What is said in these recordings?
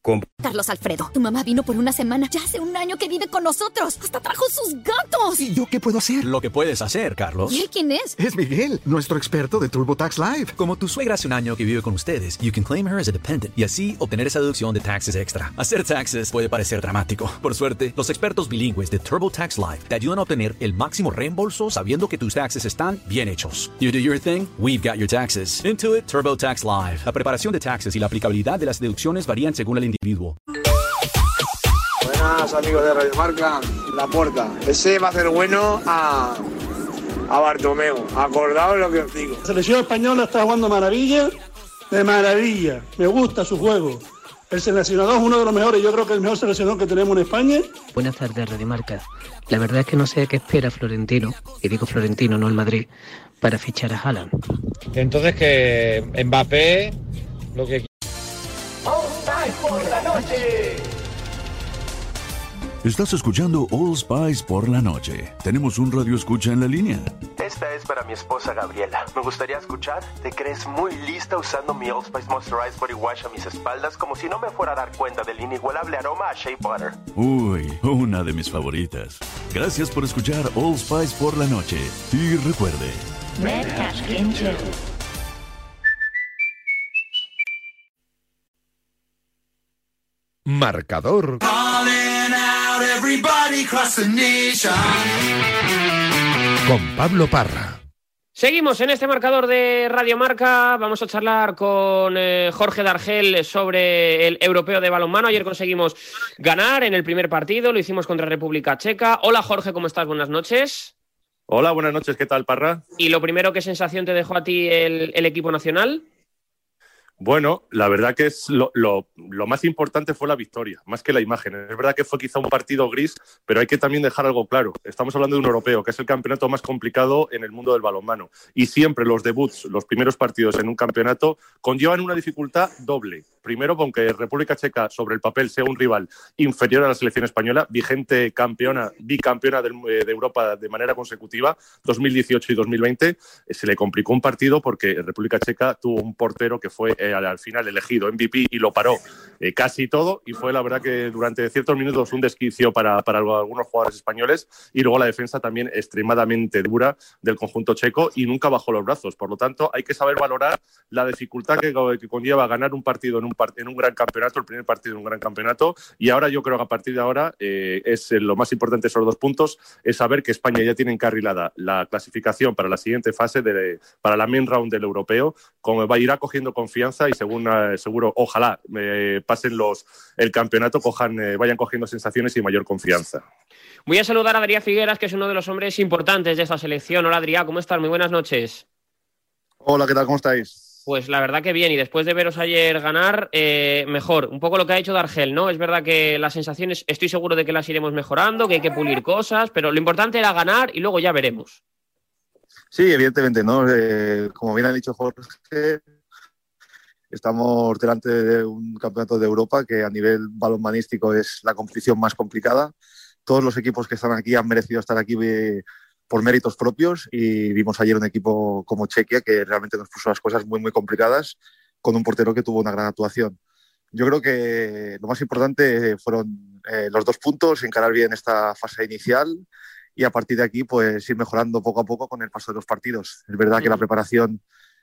Carlos Alfredo, tu mamá vino por una semana. Ya hace un año que vive con nosotros. Hasta trajo sus gatos. ¿Y yo qué puedo hacer? Lo que puedes hacer, Carlos. ¿Y él quién es? Es Miguel, nuestro experto de TurboTax Live. Como tu suegra hace un año que vive con ustedes, you can claim her as a dependent y así obtener esa deducción de taxes extra. Hacer taxes puede parecer dramático. Por suerte, los expertos bilingües de TurboTax Live te ayudan a obtener el máximo reembolso sabiendo que tus taxes están bien hechos. You do your thing, we've got your taxes. Intuit TurboTax Live. La preparación de taxes y la aplicabilidad de las deducciones varían según el individuo. Buenas amigos de Radio Marca, La Puerta. Ese va a hacer bueno a Bartomeu. Acordaos lo que os digo. La selección española está jugando de maravilla. Me gusta su juego. El seleccionador es uno de los mejores, yo creo que el mejor seleccionador que tenemos en España. Buenas tardes, Radio Marca. La verdad es que no sé qué espera Florentino, y digo Florentino, no el Madrid, para fichar a Haaland. Entonces que Mbappé, lo que... All Spice por la noche. Estás escuchando All Spice por la noche. Tenemos un radio escucha en la línea. Esta es para mi esposa Gabriela. Me gustaría escuchar. ¿Te crees muy lista usando mi All Spice Moisturized Body Wash a mis espaldas como si no me fuera a dar cuenta del inigualable aroma a Shea Butter? Uy, una de mis favoritas. Gracias por escuchar All Spice por la noche. Y recuerde... Red Cashkin Chill. Marcador. Con Pablo Parra. Seguimos en este marcador de Radio Marca. Vamos a charlar con Jorge Dargel sobre el europeo de balonmano. Ayer conseguimos ganar en el primer partido, lo hicimos contra República Checa. Hola Jorge, ¿cómo estás? Buenas noches. Hola, buenas noches, ¿qué tal, Parra? Y lo primero, ¿qué sensación te dejó a ti el equipo nacional? Bueno, la verdad que es lo más importante fue la victoria, más que la imagen. Es verdad que fue quizá un partido gris, pero hay que también dejar algo claro. Estamos hablando de un europeo, que es el campeonato más complicado en el mundo del balonmano. Y siempre los debuts, los primeros partidos en un campeonato, conllevan una dificultad doble. Primero, aunque República Checa sobre el papel sea un rival inferior a la selección española, vigente campeona, bicampeona de Europa de manera consecutiva, 2018 y 2020, se le complicó un partido porque República Checa tuvo un portero que fue al final elegido MVP y lo paró casi todo, y fue la verdad que durante ciertos minutos un desquicio para algunos jugadores españoles, y luego la defensa también extremadamente dura del conjunto checo y nunca bajó los brazos. Por lo tanto, hay que saber valorar la dificultad que conlleva ganar un partido en un gran campeonato, el primer partido en un gran campeonato, y ahora yo creo que a partir de ahora es lo más importante, esos 2 puntos, es saber que España ya tiene encarrilada la clasificación para la siguiente fase, para la main round del europeo, como irá cogiendo confianza y seguro, ojalá pasen el campeonato, vayan cogiendo sensaciones y mayor confianza. Voy a saludar a Adrià Figueras, que es uno de los hombres importantes de esta selección. Hola Adrià, ¿cómo estás? Muy buenas noches. Hola, ¿qué tal? ¿Cómo estáis? Pues la verdad que bien, y después de veros ayer ganar, mejor. Un poco lo que ha hecho Dargel, ¿no? Es verdad que las sensaciones, estoy seguro de que las iremos mejorando, que hay que pulir cosas, pero lo importante era ganar y luego ya veremos. Sí, evidentemente, ¿no? Como bien ha dicho Jorge, estamos delante de un campeonato de Europa que a nivel balonmanístico es la competición más complicada. Todos los equipos que están aquí han merecido estar aquí por méritos propios, y vimos ayer un equipo como Chequia que realmente nos puso las cosas muy, muy complicadas, con un portero que tuvo una gran actuación. Yo creo que lo más importante fueron los 2 puntos, encarar bien esta fase inicial y a partir de aquí pues ir mejorando poco a poco con el paso de los partidos. Es verdad que la preparación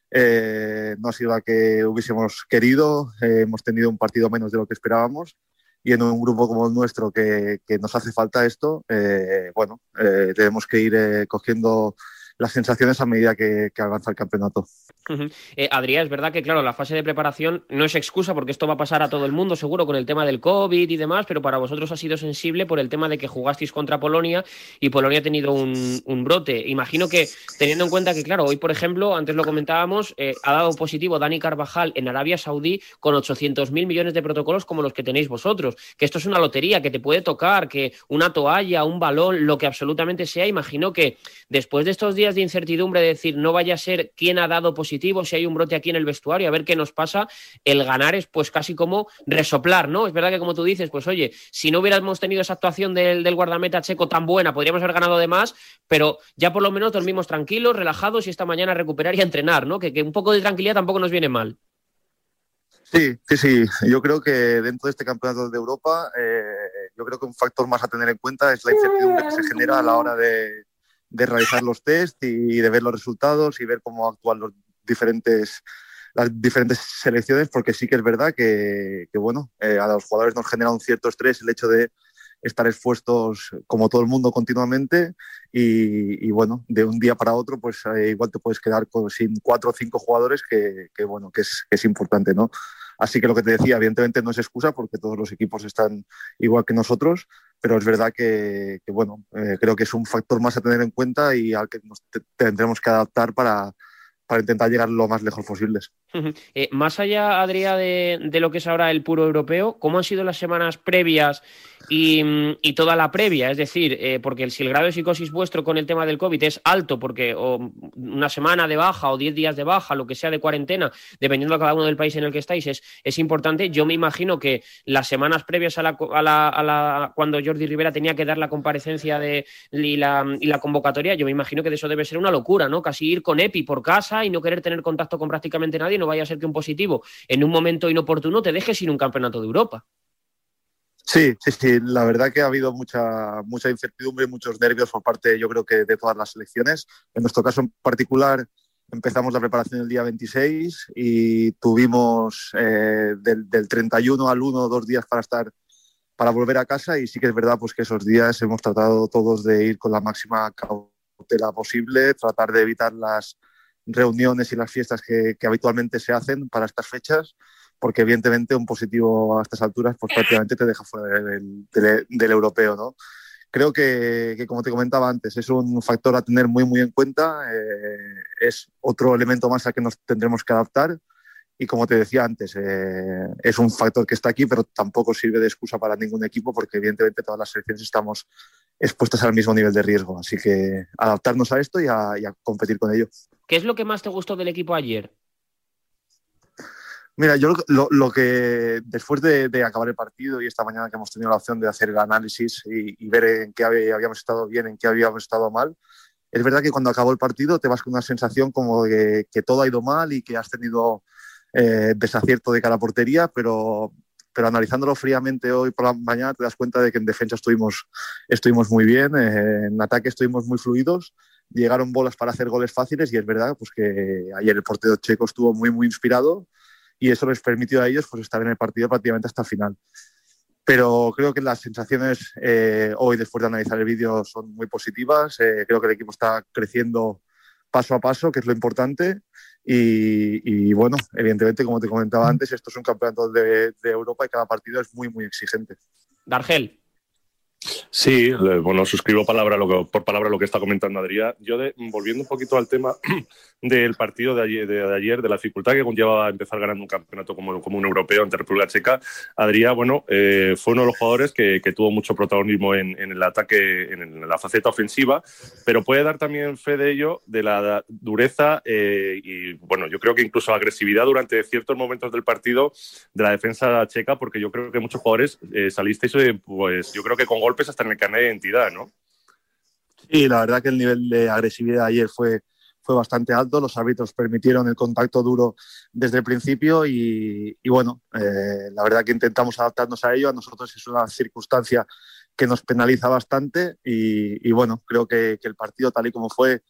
no ha sido la que hubiésemos querido, hemos tenido un partido menos de lo que esperábamos, y en un grupo como el nuestro que nos hace falta esto, tenemos que ir cogiendo las sensaciones a medida que avanza el campeonato. Adrià, es verdad que, claro, la fase de preparación no es excusa, porque esto va a pasar a todo el mundo, seguro, con el tema del COVID y demás, pero para vosotros ha sido sensible por el tema de que jugasteis contra Polonia y Polonia ha tenido un brote. Imagino que, teniendo en cuenta que, claro, hoy, por ejemplo, antes lo comentábamos, ha dado positivo Dani Carvajal en Arabia Saudí con 800.000 millones de protocolos como los que tenéis vosotros, que esto es una lotería, que te puede tocar, que una toalla, un balón, lo que absolutamente sea. Imagino que después de estos días de incertidumbre, de decir, no vaya a ser quién ha dado positivo, si hay un brote aquí en el vestuario, a ver qué nos pasa, el ganar es pues casi como resoplar, ¿no? Es verdad que, como tú dices, pues oye, si no hubiéramos tenido esa actuación del guardameta checo tan buena, podríamos haber ganado de más, pero ya por lo menos dormimos tranquilos, relajados, y esta mañana a recuperar y a entrenar, ¿no? Que un poco de tranquilidad tampoco nos viene mal. Sí. Yo creo que dentro de este campeonato de Europa, yo creo que un factor más a tener en cuenta es la incertidumbre que se genera a la hora de realizar los test y de ver los resultados y ver cómo actúan las diferentes selecciones, porque sí que es verdad que bueno, a los jugadores nos genera un cierto estrés el hecho de estar expuestos como todo el mundo continuamente y bueno, de un día para otro pues igual te puedes quedar sin 4 o 5 jugadores que es importante, ¿no? Así que lo que te decía, evidentemente no es excusa porque todos los equipos están igual que nosotros, pero es verdad que bueno, creo que es un factor más a tener en cuenta y al que nos tendremos que adaptar para intentar llegar lo más lejos posibles. Más allá, Adrià, de lo que es ahora el puro europeo, ¿cómo han sido las semanas previas y toda la previa? Es decir, porque si el grado de psicosis vuestro con el tema del COVID es alto, porque o una semana de baja o 10 días de baja, lo que sea de cuarentena, dependiendo de cada uno del país en el que estáis, es importante. Yo me imagino que las semanas previas cuando Jordi Rivera tenía que dar la comparecencia y la convocatoria, yo me imagino que de eso debe ser una locura, ¿no? Casi ir con EPI por casa y no querer tener contacto con prácticamente nadie, no vaya a ser que un positivo en un momento inoportuno te deje sin un campeonato de Europa. Sí, la verdad que ha habido mucha incertidumbre y muchos nervios por parte, yo creo que de todas las selecciones. En nuestro caso en particular empezamos la preparación el día 26 y tuvimos del 31 al 1 2 días para volver a casa, y sí que es verdad pues que esos días hemos tratado todos de ir con la máxima cautela posible, tratar de evitar las reuniones y las fiestas que habitualmente se hacen para estas fechas, porque evidentemente un positivo a estas alturas pues prácticamente te deja fuera del europeo, ¿no? Creo que, como te comentaba antes, es un factor a tener muy en cuenta, es otro elemento más al que nos tendremos que adaptar y, como te decía antes, es un factor que está aquí, pero tampoco sirve de excusa para ningún equipo porque evidentemente todas las selecciones estamos expuestas al mismo nivel de riesgo, así que adaptarnos a esto y a competir con ello. ¿Qué es lo que más te gustó del equipo ayer? Mira, yo lo que después de acabar el partido y esta mañana que hemos tenido la opción de hacer el análisis y ver en qué habíamos estado bien, en qué habíamos estado mal, es verdad que cuando acabó el partido te vas con una sensación como de que todo ha ido mal y que has tenido desacierto de cara a portería, pero analizándolo fríamente hoy por la mañana te das cuenta de que en defensa estuvimos muy bien, en ataque estuvimos muy fluidos, llegaron bolas para hacer goles fáciles y es verdad pues que ayer el portero checo estuvo muy inspirado y eso les permitió a ellos pues estar en el partido prácticamente hasta el final. Pero creo que las sensaciones hoy, después de analizar el vídeo, son muy positivas. Creo que el equipo está creciendo paso a paso, que es lo importante. Y bueno, evidentemente, como te comentaba antes, esto es un campeonato de Europa y cada partido es muy exigente. Dargel. Sí, bueno, suscribo por palabra lo que está comentando Adrià. Yo, volviendo un poquito al tema del partido de ayer, de la dificultad que conlleva empezar ganando un campeonato como un europeo ante República Checa, Adrià, bueno, fue uno de los jugadores que tuvo mucho protagonismo en el ataque, en la faceta ofensiva, pero puede dar también fe de ello, de la dureza y, bueno, yo creo que incluso agresividad durante ciertos momentos del partido de la defensa checa, porque yo creo que muchos jugadores salisteis, pues yo creo que con golpes hasta en el carnet de identidad, ¿no? Sí, la verdad que el nivel de agresividad ayer fue bastante alto. Los árbitros permitieron el contacto duro desde el principio y bueno, la verdad que intentamos adaptarnos a ello. A nosotros es una circunstancia que nos penaliza bastante y bueno, creo que el partido tal y como fue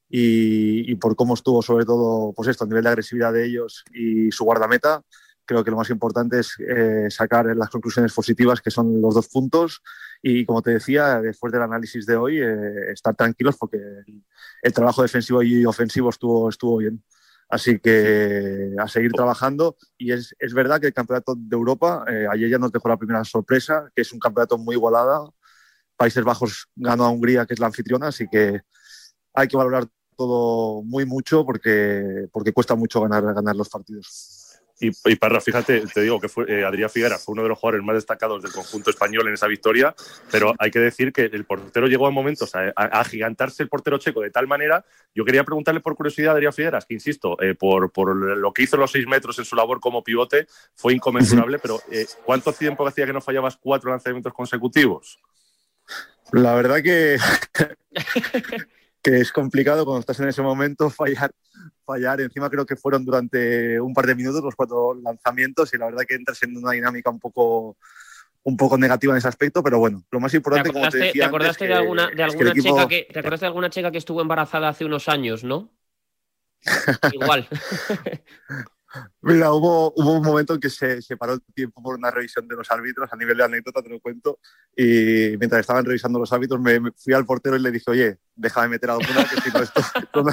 y por cómo estuvo, sobre todo, pues esto, el nivel de agresividad de ellos y su guardameta, creo que lo más importante es sacar las conclusiones positivas, que son los 2 puntos. Y como te decía, después del análisis de hoy, estar tranquilos porque el trabajo defensivo y ofensivo estuvo bien. Así que a seguir trabajando. Y es verdad que el Campeonato de Europa, ayer ya nos dejó la primera sorpresa, que es un campeonato muy igualado. Países Bajos ganó a Hungría, que es la anfitriona, así que hay que valorar todo mucho porque cuesta mucho ganar los partidos. Y Parra, fíjate, te digo que Adrià Figueras fue uno de los jugadores más destacados del conjunto español en esa victoria, pero hay que decir que el portero llegó a momentos a agigantarse el portero checo de tal manera. Yo quería preguntarle por curiosidad a Adrià Figueras, que insisto, por lo que hizo los 6 metros en su labor como pivote, fue inconmensurable, pero ¿cuánto tiempo hacía que no fallabas 4 lanzamientos consecutivos? La verdad que que es complicado cuando estás en ese momento fallar. Encima creo que fueron durante un par de minutos los 4 lanzamientos y la verdad que entras en una dinámica un poco negativa en ese aspecto, pero bueno, lo más importante, como te decía, ¿te acordaste de alguna checa que estuvo embarazada hace unos años, no? Igual. Mira, hubo un momento en que se paró el tiempo por una revisión de los árbitros, a nivel de anécdota te lo cuento, y mientras estaban revisando los árbitros me fui al portero y le dije, oye, déjame meter alguna, que si no esto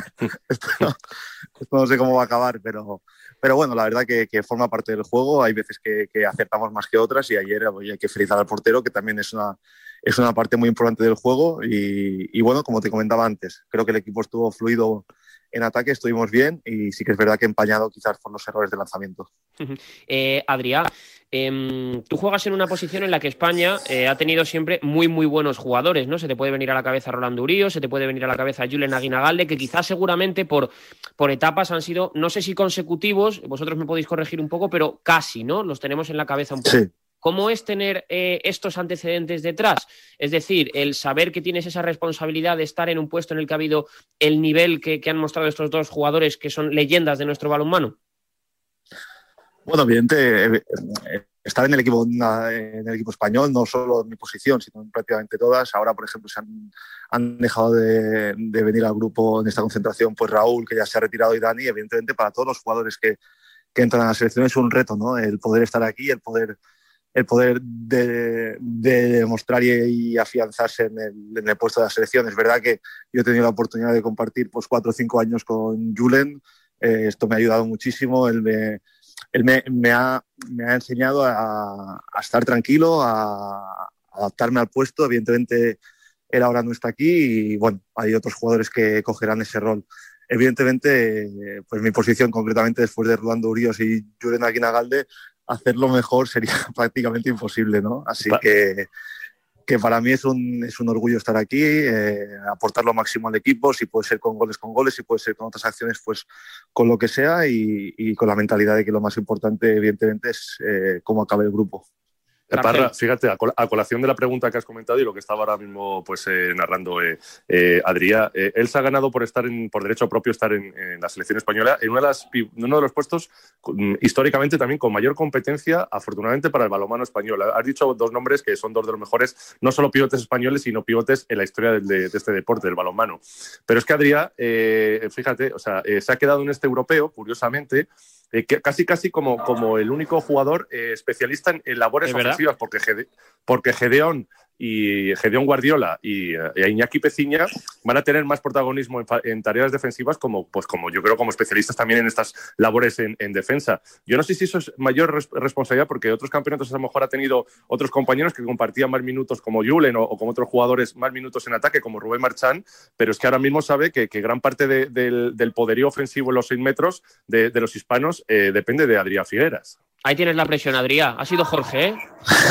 no sé cómo va a acabar, pero bueno, la verdad que forma parte del juego, hay veces que acertamos más que otras y ayer hay que felicitar al portero, que también es una parte muy importante del juego y bueno, como te comentaba antes, creo que el equipo estuvo fluido en ataque, estuvimos bien y sí que es verdad que empañado quizás por los errores de lanzamiento. Adrián, tú juegas en una posición en la que España ha tenido siempre muy muy buenos jugadores, ¿no? Se te puede venir a la cabeza Rolando Urío, se te puede venir a la cabeza Julen Aguinagalde, que quizás seguramente por etapas han sido, no sé si consecutivos, vosotros me podéis corregir un poco, pero casi, ¿no? Los tenemos en la cabeza un poco. Sí. ¿Cómo es tener estos antecedentes detrás? Es decir, el saber que tienes esa responsabilidad de estar en un puesto en el que ha habido el nivel que han mostrado estos dos jugadores que son leyendas de nuestro balonmano. Bueno, evidente, estar en el equipo español, no solo en mi posición, sino en prácticamente todas. Ahora, por ejemplo, han dejado de venir al grupo en esta concentración, pues Raúl, que ya se ha retirado, y Dani. Evidentemente, para todos los jugadores que entran a la selección es un reto, ¿no? El poder estar aquí, el poder de demostrar y afianzarse en el puesto de la selección. Es verdad que yo he tenido la oportunidad de compartir pues 4 o 5 años con Julen, esto me ha ayudado muchísimo, él me ha enseñado a estar tranquilo, a adaptarme al puesto. Evidentemente él ahora no está aquí y bueno, hay otros jugadores que cogerán ese rol. Evidentemente, pues mi posición concretamente después de Rolando Uríos y Julen Aguinagalde, hacerlo mejor sería prácticamente imposible, ¿no? Así que para mí es un orgullo estar aquí, aportar lo máximo al equipo, si puede ser con goles, si puede ser con otras acciones, pues con lo que sea y con la mentalidad de que lo más importante, evidentemente, es cómo acabe el grupo. Parra, fíjate, a colación de la pregunta que has comentado y lo que estaba ahora mismo pues narrando Adrián, él se ha ganado por derecho propio estar en la selección española en uno de los puestos históricamente también con mayor competencia, afortunadamente, para el balonmano español. Has dicho 2 nombres que son 2 de los mejores, no solo pivotes españoles, sino pivotes en la historia de este deporte, del balonmano. Pero es que Adrián, fíjate, o sea, se ha quedado en este europeo, curiosamente, casi como el único jugador especialista en labores ofensivas, porque Gedeón Guardiola y Iñaki Peciña van a tener más protagonismo en tareas defensivas como yo creo como especialistas también en estas labores en defensa. Yo no sé si eso es mayor responsabilidad porque otros campeonatos a lo mejor ha tenido otros compañeros que compartían más minutos como Julen o como otros jugadores más minutos en ataque como Rubén Marchán, pero es que ahora mismo sabe que gran parte del poderío ofensivo en los 6 metros de los hispanos depende de Adrián Figueras. Ahí tienes la presión, Adrián. Ha sido Jorge, ¿eh?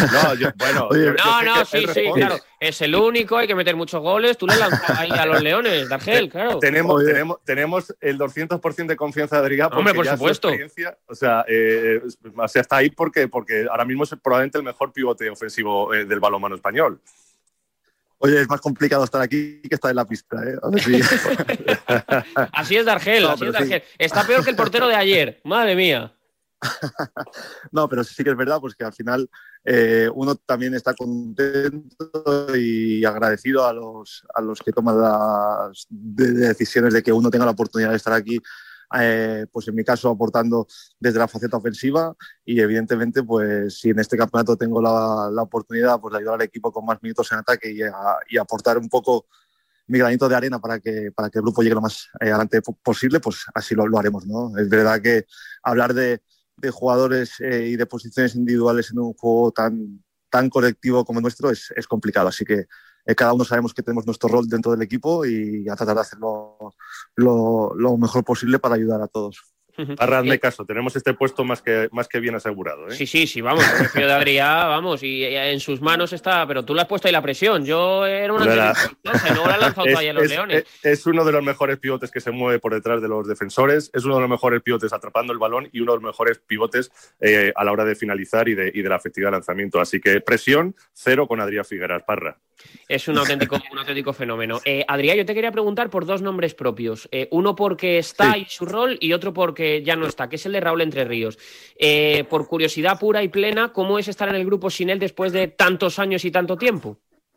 Sí, claro. Es el único, hay que meter muchos goles. Tú le lanzas ahí a los Leones, Dargel, claro. Tenemos el 200% de confianza de Adrián. Hombre, por supuesto. O sea, está ahí porque ahora mismo es probablemente el mejor pivote ofensivo del balonmano español. Oye, es más complicado estar aquí que estar en la pista, ¿eh? A ver si... Así es Dargel, Sí. Está peor que el portero de ayer. Madre mía. No, pero sí que es verdad, pues que al final uno también está contento y agradecido a los que toman las decisiones de que uno tenga la oportunidad de estar aquí, pues en mi caso aportando desde la faceta ofensiva y evidentemente pues si en este campeonato tengo la oportunidad pues de ayudar al equipo con más minutos en ataque y aportar un poco mi granito de arena para que el grupo llegue lo más adelante posible, pues así lo haremos, ¿no? Es verdad que hablar de jugadores y de posiciones individuales en un juego tan colectivo como el nuestro es complicado, así que cada uno sabemos que tenemos nuestro rol dentro del equipo y a tratar de hacerlo lo mejor posible para ayudar a todos. Parra, hazme caso, tenemos este puesto más que bien asegurado, ¿eh? Sí, vamos, el prefiero de Adrián, vamos, y en sus manos está, pero tú le has puesto ahí la presión, yo era una anterior, no la he lanzado todavía a los Leones. Es uno de los mejores pivotes que se mueve por detrás de los defensores, es uno de los mejores pivotes atrapando el balón y uno de los mejores pivotes a la hora de finalizar y de la efectividad de lanzamiento, así que presión 0 con Adrián Figueras, Parra. Es un auténtico fenómeno. Adrián, yo te quería preguntar por dos nombres propios. Uno porque está en su rol y otro porque ya no está, que es el de Raúl Entre Ríos. Por curiosidad pura y plena, ¿cómo es estar en el grupo sin él después de tantos años y tanto tiempo?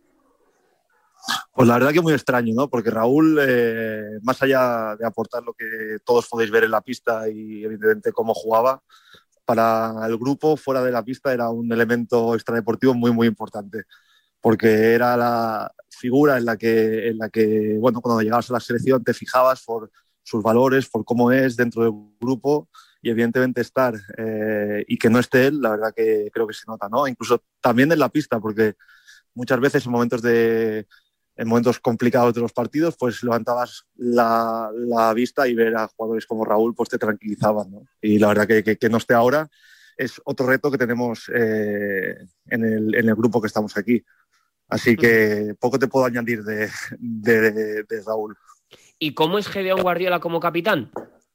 Pues la verdad que muy extraño, ¿no? Porque Raúl, más allá de aportar lo que todos podéis ver en la pista y evidentemente cómo jugaba, para el grupo fuera de la pista era un elemento extradeportivo muy, muy importante. Porque era la figura en la que, bueno, cuando llegabas a la selección te fijabas por sus valores, por cómo es dentro del grupo, y evidentemente estar y que no esté él, la verdad que creo que se nota, ¿no? Incluso también en la pista, porque muchas veces en momentos complicados de los partidos, pues levantabas la vista y ver a jugadores como Raúl pues te tranquilizaban, ¿no? Y la verdad que no esté ahora es otro reto que tenemos en el grupo que estamos aquí. Así que poco te puedo añadir de Raúl. ¿Y cómo es Gedeón Guardiola como capitán?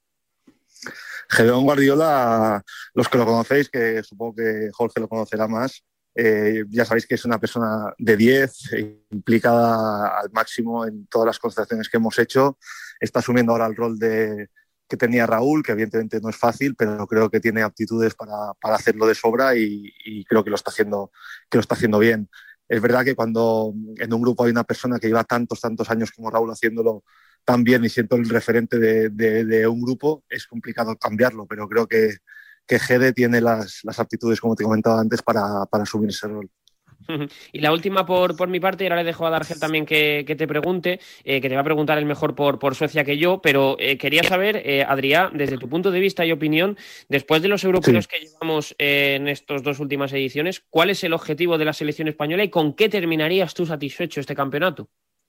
Gedeón Guardiola, los que lo conocéis, que supongo que Jorge lo conocerá más, ya sabéis que es una persona de 10, implicada al máximo en todas las concentraciones que hemos hecho. Está asumiendo ahora el rol que tenía Raúl, que evidentemente no es fácil, pero creo que tiene aptitudes para hacerlo de sobra y creo que lo está haciendo bien. Es verdad que cuando en un grupo hay una persona que lleva tantos años como Raúl haciéndolo tan bien y siendo el referente de un grupo, es complicado cambiarlo, pero creo que Gede tiene las aptitudes, como te comentaba antes, para asumir ese rol. Y la última por mi parte, y ahora le dejo a Dargel también que te pregunte, que te va a preguntar el mejor por Suecia que yo, pero quería saber, Adrián, desde tu punto de vista y opinión, después de los europeos que llevamos en estas dos últimas ediciones, ¿cuál es el objetivo de la selección española y con qué terminarías tú satisfecho este campeonato?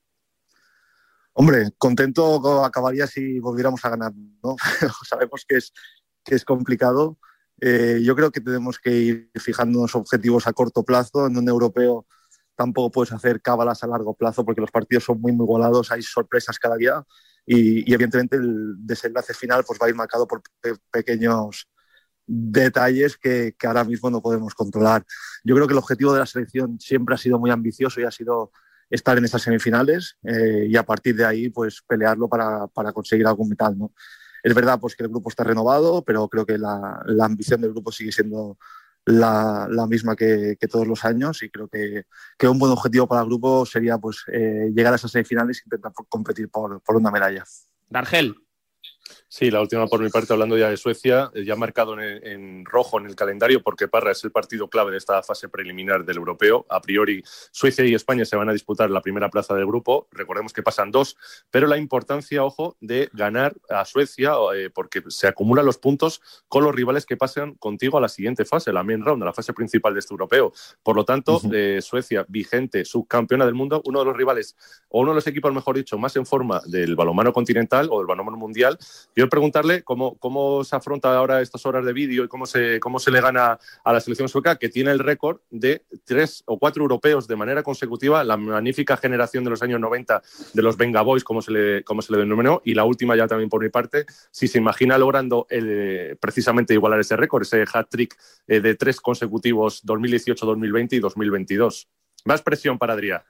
Hombre, contento acabaría si volviéramos a ganar, ¿no? Sabemos que es complicado. Yo creo que tenemos que ir fijándonos objetivos a corto plazo. En un europeo tampoco puedes hacer cábalas a largo plazo porque los partidos son muy, muy igualados, hay sorpresas cada día y evidentemente el desenlace final pues va a ir marcado por pequeños detalles que ahora mismo no podemos controlar. Yo creo que el objetivo de la selección siempre ha sido muy ambicioso y ha sido estar en estas semifinales y a partir de ahí pues pelearlo para conseguir algún metal, ¿no? Es verdad pues, que el grupo está renovado, pero creo que la ambición del grupo sigue siendo la misma que todos los años y creo que un buen objetivo para el grupo sería pues, llegar a esas semifinales e intentar competir por una medalla. Dargel. Sí, la última por mi parte, hablando ya de Suecia, ya marcado en rojo en el calendario, porque Parra es el partido clave de esta fase preliminar del europeo. A priori, Suecia y España se van a disputar la primera plaza del grupo. Recordemos que pasan 2, pero la importancia, ojo, de ganar a Suecia, porque se acumulan los puntos con los rivales que pasan contigo a la siguiente fase, la main round, a la fase principal de este europeo. Por lo tanto, Suecia, vigente, subcampeona del mundo, uno de los rivales, o uno de los equipos, mejor dicho, más en forma del balonmano continental o del balonmano mundial. Yo preguntarle cómo se afronta ahora estas horas de vídeo y cómo se le gana a la selección sueca, que tiene el récord de 3 o 4 europeos de manera consecutiva, la magnífica generación de los años 90 de los Venga Boys, como se le denominó, y la última ya también por mi parte, si se imagina logrando precisamente igualar ese récord, ese hat-trick de 3 consecutivos 2018, 2020 y 2022. Más presión para Adrián.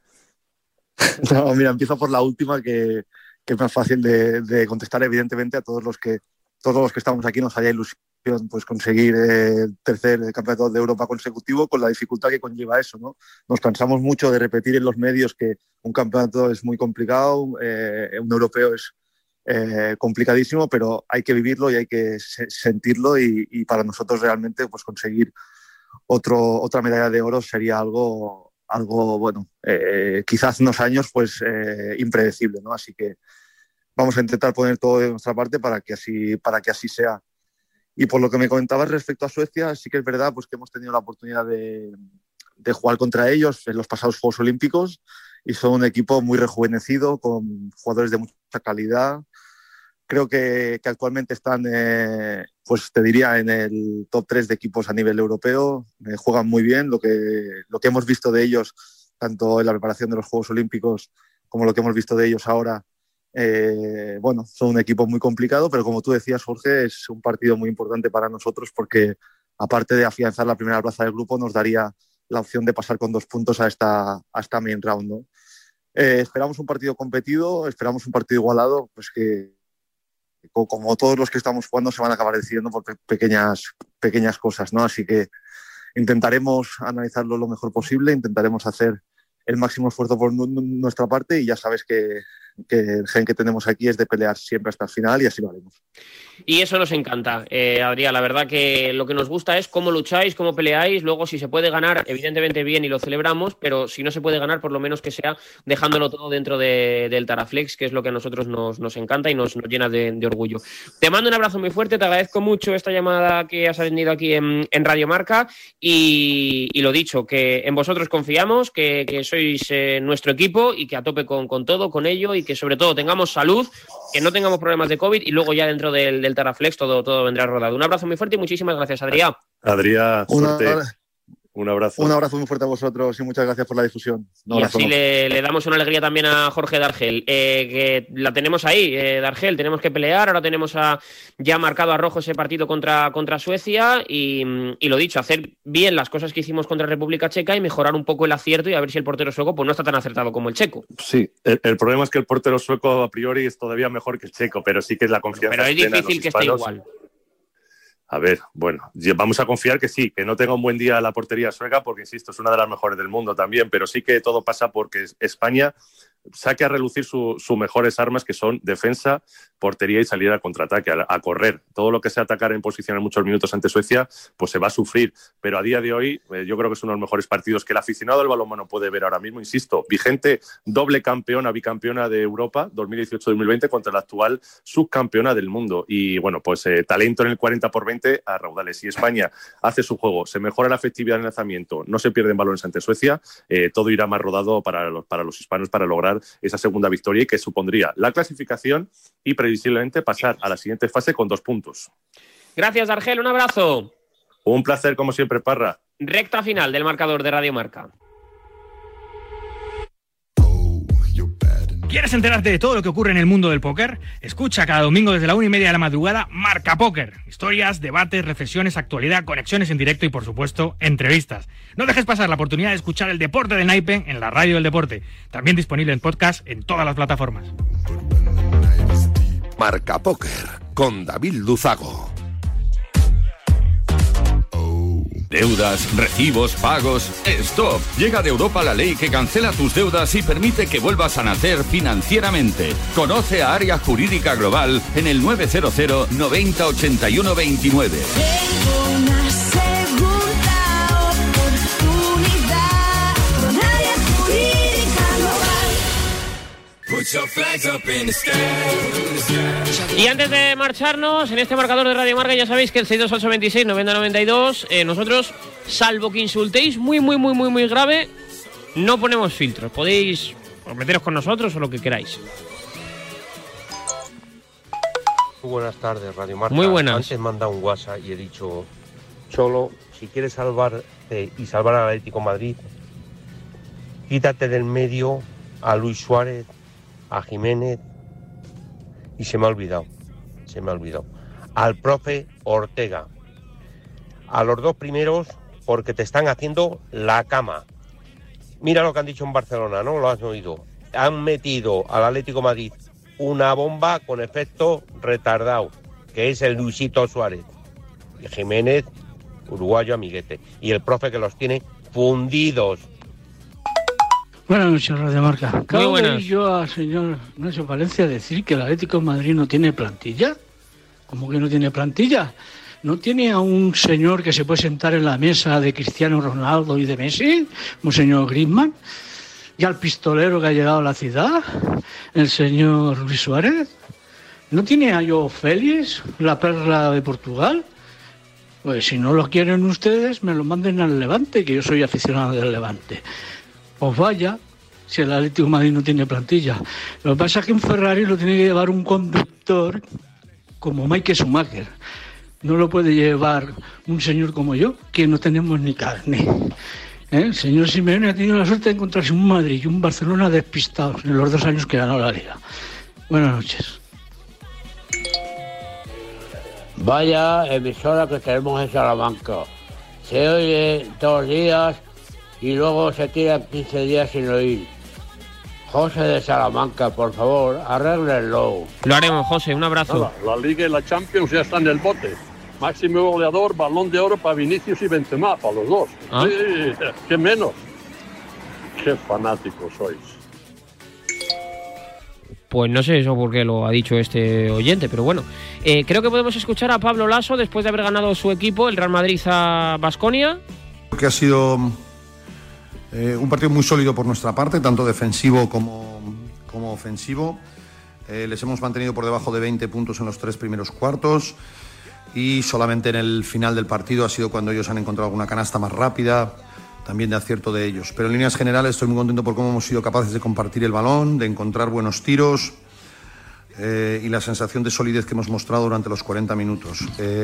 No, mira, empiezo por la última que es más fácil de contestar. Evidentemente a todos los que estamos aquí nos haría ilusión pues conseguir el tercer campeonato de Europa consecutivo, con la dificultad que conlleva eso, ¿no? Nos cansamos mucho de repetir en los medios que un campeonato es muy complicado, un europeo es complicadísimo, pero hay que vivirlo y hay que sentirlo y para nosotros realmente pues conseguir otra medalla de oro sería algo bueno, quizás unos años pues impredecible, ¿no? Así que vamos a intentar poner todo de nuestra parte para que así sea. Y por lo que me comentabas respecto a Suecia, sí que es verdad pues que hemos tenido la oportunidad de jugar contra ellos en los pasados Juegos Olímpicos y son un equipo muy rejuvenecido, con jugadores de mucha calidad. Creo que actualmente están, pues te diría, en el top 3 de equipos a nivel europeo. Juegan muy bien. Lo que hemos visto de ellos, tanto en la preparación de los Juegos Olímpicos como lo que hemos visto de ellos ahora, bueno, son un equipo muy complicado, pero como tú decías, Jorge, es un partido muy importante para nosotros porque, aparte de afianzar la primera plaza del grupo, nos daría la opción de pasar con 2 puntos a esta main round, ¿no? Esperamos un partido competido, esperamos un partido igualado, pues que como todos los que estamos jugando se van a acabar decidiendo por pequeñas cosas, ¿no? Así que intentaremos analizarlo lo mejor posible, intentaremos hacer el máximo esfuerzo por nuestra parte y ya sabes que el gen que tenemos aquí es de pelear siempre hasta el final y así lo haremos. Y eso nos encanta, Adrián. La verdad que lo que nos gusta es cómo lucháis, cómo peleáis. Luego, si se puede ganar, evidentemente bien y lo celebramos, pero si no se puede ganar, por lo menos que sea dejándolo todo dentro del Taraflex, que es lo que a nosotros nos encanta y nos llena de orgullo. Te mando un abrazo muy fuerte, te agradezco mucho esta llamada que has atendido aquí en Radio Marca y lo dicho, que en vosotros confiamos, que sois nuestro equipo y que a tope con todo, con ello y que sobre todo tengamos salud, que no tengamos problemas de COVID y luego ya dentro del Taraflex todo vendrá rodado. Un abrazo muy fuerte y muchísimas gracias, Adrián. Adrián, suerte. Un abrazo. Un abrazo muy fuerte a vosotros y muchas gracias por la difusión. Y así le damos una alegría también a Jorge Dargel, que la tenemos ahí, Dargel, tenemos que pelear, ahora tenemos ya marcado a rojo ese partido contra Suecia y lo dicho, hacer bien las cosas que hicimos contra República Checa y mejorar un poco el acierto y a ver si el portero sueco pues no está tan acertado como el checo. Sí, el problema es que el portero sueco a priori es todavía mejor que el checo, pero sí que es la confianza. Pero es difícil que esté igual. A ver, bueno, vamos a confiar que sí, que no tenga un buen día la portería sueca, porque, insisto, es una de las mejores del mundo también, pero sí que todo pasa porque España saque a relucir sus mejores armas, que son defensa, portería y salir al contraataque, a correr. Todo lo que sea atacar en posición en muchos minutos ante Suecia, pues se va a sufrir. Pero a día de hoy, yo creo que es uno de los mejores partidos que el aficionado del balonmano puede ver ahora mismo. Insisto, vigente, doble campeona, bicampeona de Europa, 2018-2020, contra la actual subcampeona del mundo. Y bueno, pues talento en el 40x20 a raudales. Si España hace su juego, se mejora la efectividad del lanzamiento, no se pierden balones ante Suecia, todo irá más rodado para los hispanos para lograr esa segunda victoria y que supondría la clasificación y previsiblemente pasar a la siguiente fase con 2 puntos. Gracias, Argel, un abrazo. Un placer, como siempre, Parra. Recta final del marcador de Radio Marca. ¿Quieres enterarte de todo lo que ocurre en el mundo del póker? Escucha cada domingo desde la 1:30 de la madrugada Marca Póker. Historias, debates, reflexiones, actualidad, conexiones en directo y, por supuesto, entrevistas. No dejes pasar la oportunidad de escuchar el deporte de naipe en la radio del deporte. También disponible en podcast en todas las plataformas. Marca Póker con David Luzago. Deudas, recibos, pagos... ¡Stop! Llega de Europa la ley que cancela tus deudas y permite que vuelvas a nacer financieramente. Conoce a Área Jurídica Global en el 900 90 81 29. Tengo una segunda oportunidad con Área Jurídica Global. Put your flags up in the sky. Y antes de marcharnos, en este marcador de Radio Marca ya sabéis que el 62826 9092, nosotros, salvo que insultéis muy grave, no ponemos filtros. Podéis meteros con nosotros o lo que queráis. Muy buenas tardes, Radio Marca. Muy buenas. Antes he mandado un WhatsApp y he dicho, Cholo, si quieres salvarte y salvar al Atlético de Madrid, quítate del medio a Luis Suárez, a Jiménez, y se me ha olvidado, al profe Ortega. A los 2 primeros, porque te están haciendo la cama. Mira lo que han dicho en Barcelona, ¿no? Lo has oído. Han metido al Atlético de Madrid una bomba con efecto retardado, que es el Luisito Suárez. Y Jiménez, uruguayo amiguete. Y el profe que los tiene fundidos. Buenas noches, Radio Marca. Acabo de buenas. oír yo al señor Ignacio Palencia decir que el Atlético de Madrid no tiene plantilla. ¿Cómo que no tiene plantilla? ¿No tiene a un señor que se puede sentar en la mesa de Cristiano Ronaldo y de Messi, un señor Griezmann? ¿Y al pistolero que ha llegado a la ciudad, el señor Luis Suárez? ¿No tiene a Joao Félix, la perla de Portugal? Pues si no lo quieren ustedes, me lo manden al Levante, que yo soy aficionado del Levante. Pues vaya, si el Atlético de Madrid no tiene plantilla. Lo que pasa es que un Ferrari lo tiene que llevar un conductor como Michael Schumacher. No lo puede llevar un señor como yo, que no tenemos ni carne. El señor Simeone ha tenido la suerte de encontrarse un Madrid y un Barcelona despistados en los 2 años que ganó la Liga. Buenas noches. Vaya emisora que tenemos en Salamanca. Se oye todos los días y luego se tiran 15 días sin oír. José de Salamanca, por favor, arréglenlo. Lo haremos, José, un abrazo. Nada, la Liga y la Champions ya están en el bote. Máximo goleador, Balón de Oro para Vinicius y Benzema, para los dos. ¿Ah? Sí, ¿qué menos? Qué fanáticos sois. Pues no sé eso por qué lo ha dicho este oyente, pero bueno. Creo que podemos escuchar a Pablo Laso después de haber ganado su equipo, el Real Madrid a Baskonia. Creo que ha sido un partido muy sólido por nuestra parte, tanto defensivo como ofensivo. Les hemos mantenido por debajo de 20 puntos en los 3 primeros cuartos y solamente en el final del partido ha sido cuando ellos han encontrado alguna canasta más rápida, también de acierto de ellos. Pero en líneas generales estoy muy contento por cómo hemos sido capaces de compartir el balón, de encontrar buenos tiros y la sensación de solidez que hemos mostrado durante los 40 minutos.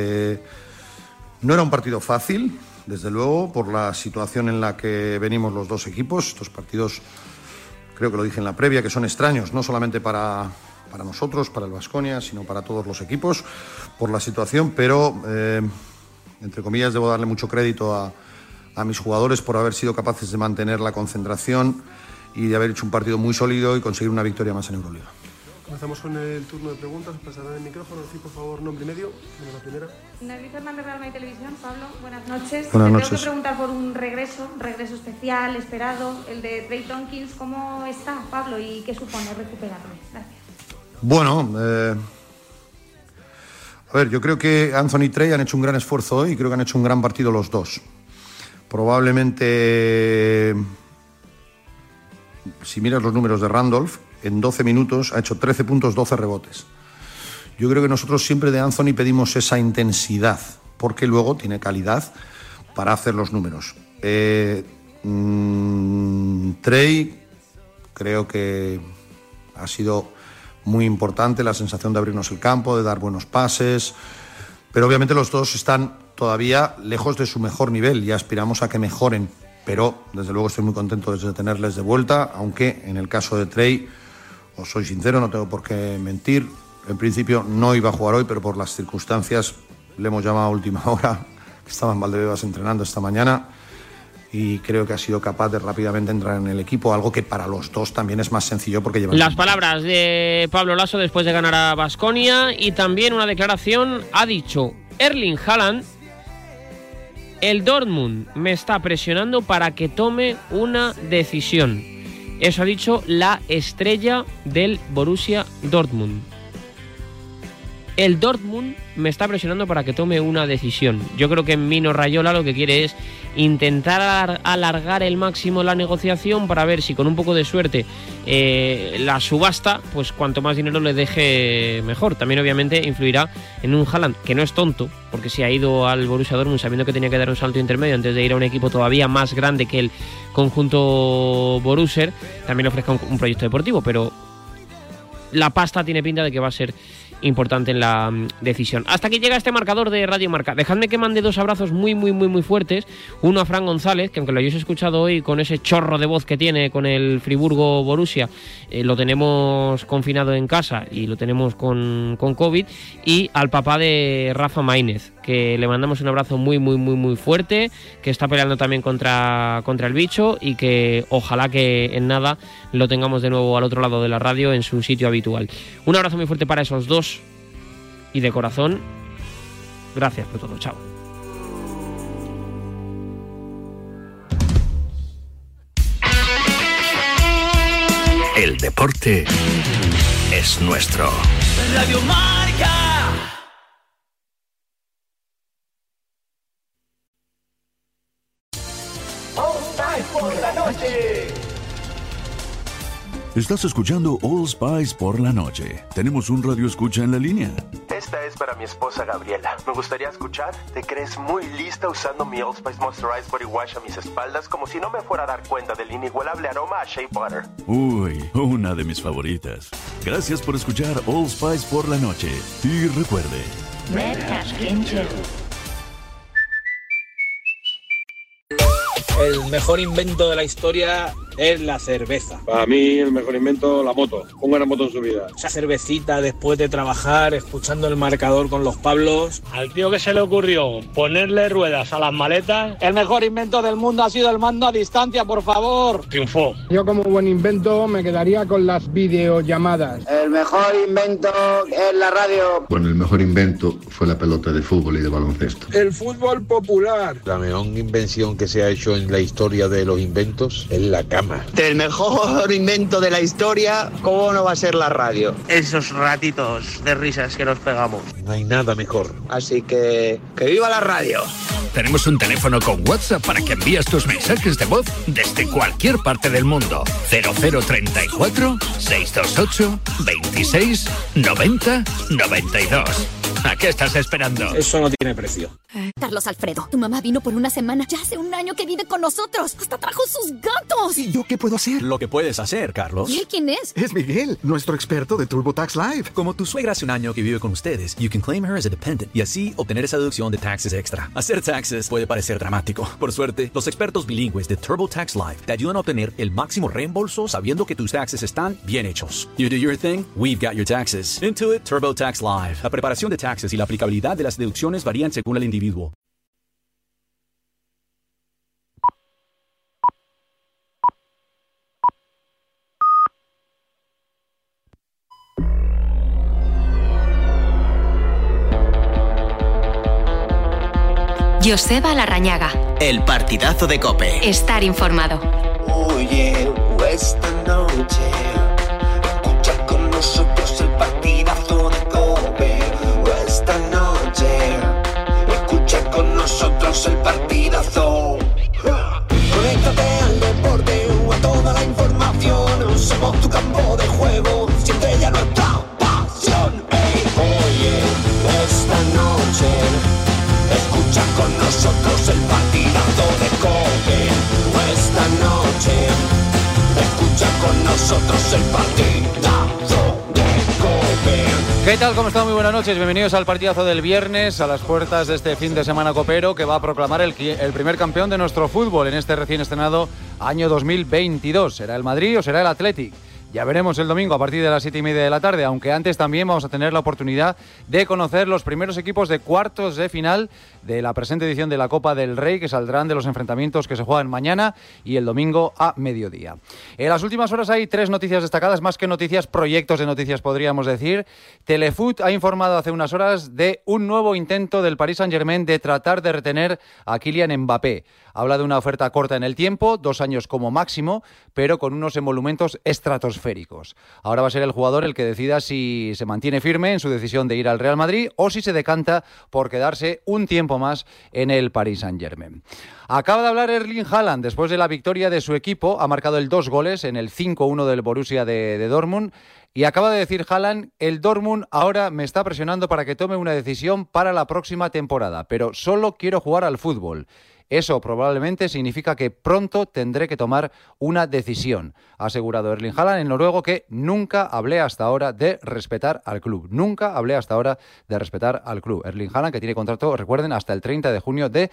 No era un partido fácil, desde luego, por la situación en la que venimos los dos equipos. Estos partidos, creo que lo dije en la previa, que son extraños, no solamente para nosotros, para el Baskonia, sino para todos los equipos, por la situación, pero, entre comillas, debo darle mucho crédito a mis jugadores por haber sido capaces de mantener la concentración y de haber hecho un partido muy sólido y conseguir una victoria más en Euroliga. Comenzamos con el turno de preguntas. Pasarán el micrófono. Sí, por favor, nombre y medio. La primera. David Fernández, Real Madrid Televisión. Pablo, buenas noches. Buenas noches. Tengo que preguntar por un regreso especial, esperado, el de Trey Tompkins. ¿Cómo está, Pablo, y qué supone recuperarle? Gracias. Bueno, a ver, yo creo que Anthony y Trey han hecho un gran esfuerzo hoy y creo que han hecho un gran partido los dos. Probablemente, si miras los números de Randolph, en 12 minutos ha hecho 13 puntos, 12 rebotes. Yo creo que nosotros siempre de Anthony pedimos esa intensidad, porque luego tiene calidad para hacer los números. Trey, creo que ha sido muy importante la sensación de abrirnos el campo, de dar buenos pases, pero obviamente los dos están todavía lejos de su mejor nivel y aspiramos a que mejoren, pero desde luego estoy muy contento de tenerles de vuelta, aunque en el caso de Trey, os soy sincero, no tengo por qué mentir, en principio no iba a jugar hoy, pero por las circunstancias le hemos llamado a última hora, que estaba en Valdebebas entrenando esta mañana, y creo que ha sido capaz de rápidamente entrar en el equipo, algo que para los dos también es más sencillo porque llevan... Las palabras de Pablo Laso después de ganar a Baskonia, y también una declaración, ha dicho Erling Haaland: el Dortmund me está presionando para que tome una decisión. Eso ha dicho la estrella del Borussia Dortmund. El Dortmund me está presionando para que tome una decisión. Yo creo que Mino Raiola lo que quiere es intentar alargar el máximo la negociación para ver si con un poco de suerte la subasta, pues cuanto más dinero le deje mejor. También obviamente influirá en un Haaland que no es tonto, porque si ha ido al Borussia Dortmund sabiendo que tenía que dar un salto intermedio antes de ir a un equipo todavía más grande que el conjunto Borussia, también le ofrezca un proyecto deportivo, pero la pasta tiene pinta de que va a ser importante en la decisión. Hasta aquí llega este marcador de Radio Marca. Dejadme que mande dos abrazos muy fuertes. Uno a Fran González, que aunque lo hayáis escuchado hoy con ese chorro de voz que tiene con el Friburgo Borussia, lo tenemos confinado en casa y lo tenemos con COVID. Y al papá de Rafa Maínez, que le mandamos un abrazo muy fuerte, que está peleando también contra el bicho, y que ojalá que en nada lo tengamos de nuevo al otro lado de la radio en su sitio habitual. Un abrazo muy fuerte para esos dos, y de corazón, gracias por todo. Chao. El deporte es nuestro. Radio Marca. All Stars por la noche. Estás escuchando All Spice por la noche. Tenemos un radio escucha en la línea. Esta es para mi esposa Gabriela. Me gustaría escuchar: ¿te crees muy lista usando mi Old Spice Moisturized Body Wash a mis espaldas como si no me fuera a dar cuenta del inigualable aroma a Shea Butter? Uy, una de mis favoritas. Gracias por escuchar All Spice por la noche. Y recuerde... Red Caskin Chill. El mejor invento de la historia es la cerveza. Para mí el mejor invento, la moto. Un buena moto en su vida. Esa cervecita después de trabajar, escuchando el marcador con los Pablos. Al tío que se le ocurrió ponerle ruedas a las maletas, el mejor invento del mundo ha sido el mando a distancia, por favor. Triunfó. Yo como buen invento me quedaría con las videollamadas. El mejor invento es la radio. Bueno, el mejor invento fue la pelota de fútbol y de baloncesto. El fútbol popular. La mejor invención que se ha hecho en la historia de los inventos es la cama. El mejor invento de la historia, ¿cómo no va a ser la radio? Esos ratitos de risas que nos pegamos. No hay nada mejor. Así que ¡viva la radio! Tenemos un teléfono con WhatsApp para que envíes tus mensajes de voz desde cualquier parte del mundo. 0034 628 26 90 92. ¿A qué estás esperando? Eso no tiene precio. Carlos Alfredo, tu mamá vino por una semana. Ya hace un año que vive con nosotros. Hasta trajo sus gatos. ¿Y yo qué puedo hacer? Lo que puedes hacer, Carlos. ¿Y él quién es? Es Miguel, nuestro experto de TurboTax Live. Como tu suegra hace un año que vive con ustedes, you can claim her as a dependent y así obtener esa deducción de taxes extra. Hacer taxes puede parecer dramático. Por suerte, los expertos bilingües de TurboTax Live te ayudan a obtener el máximo reembolso sabiendo que tus taxes están bien hechos. You do your thing, we've got your taxes. Intuit TurboTax Live. La preparación de taxes y la aplicabilidad de las deducciones varían según el individuo. Joseba Larrañaga. El partidazo de COPE. Estar informado. Oye, esta noche escucha con nosotros el partidazo de COPE. Esta noche escucha con nosotros el partidazo. Conéctate al deporte o a toda la información. Somos tu campo de juego. Siente ya nuestra pasión. Oye, esta noche escucha con nosotros el partidazo de COPE. Esta noche escucha con nosotros el partidazo de COPE. ¿Qué tal? ¿Cómo están? Muy buenas noches. Bienvenidos al partidazo del viernes, a las puertas de este fin de semana copero que va a proclamar el primer campeón de nuestro fútbol en este recién estrenado año 2022. ¿Será el Madrid o será el Athletic? Ya veremos el domingo a partir de las 7:30 de la tarde, aunque antes también vamos a tener la oportunidad de conocer los primeros equipos de cuartos de final de la presente edición de la Copa del Rey, que saldrán de los enfrentamientos que se juegan mañana y el domingo a mediodía. En las últimas horas hay 3 noticias destacadas, más que noticias, proyectos de noticias podríamos decir. Telefoot ha informado hace unas horas de un nuevo intento del Paris Saint-Germain de tratar de retener a Kylian Mbappé. Habla de una oferta corta en el tiempo, 2 años como máximo, pero con unos emolumentos estratosféricos. Ahora va a ser el jugador el que decida si se mantiene firme en su decisión de ir al Real Madrid o si se decanta por quedarse un tiempo más en el Paris Saint-Germain. Acaba de hablar Erling Haaland después de la victoria de su equipo. Ha marcado el 2 goles en el 5-1 del Borussia de Dortmund. Y acaba de decir Haaland, el Dortmund ahora me está presionando para que tome una decisión para la próxima temporada, pero solo quiero jugar al fútbol. Eso probablemente significa que pronto tendré que tomar una decisión, ha asegurado Erling Haaland, el noruego, que nunca hablé hasta ahora de respetar al club. Nunca hablé hasta ahora de respetar al club. Erling Haaland, que tiene contrato, recuerden, hasta el 30 de junio de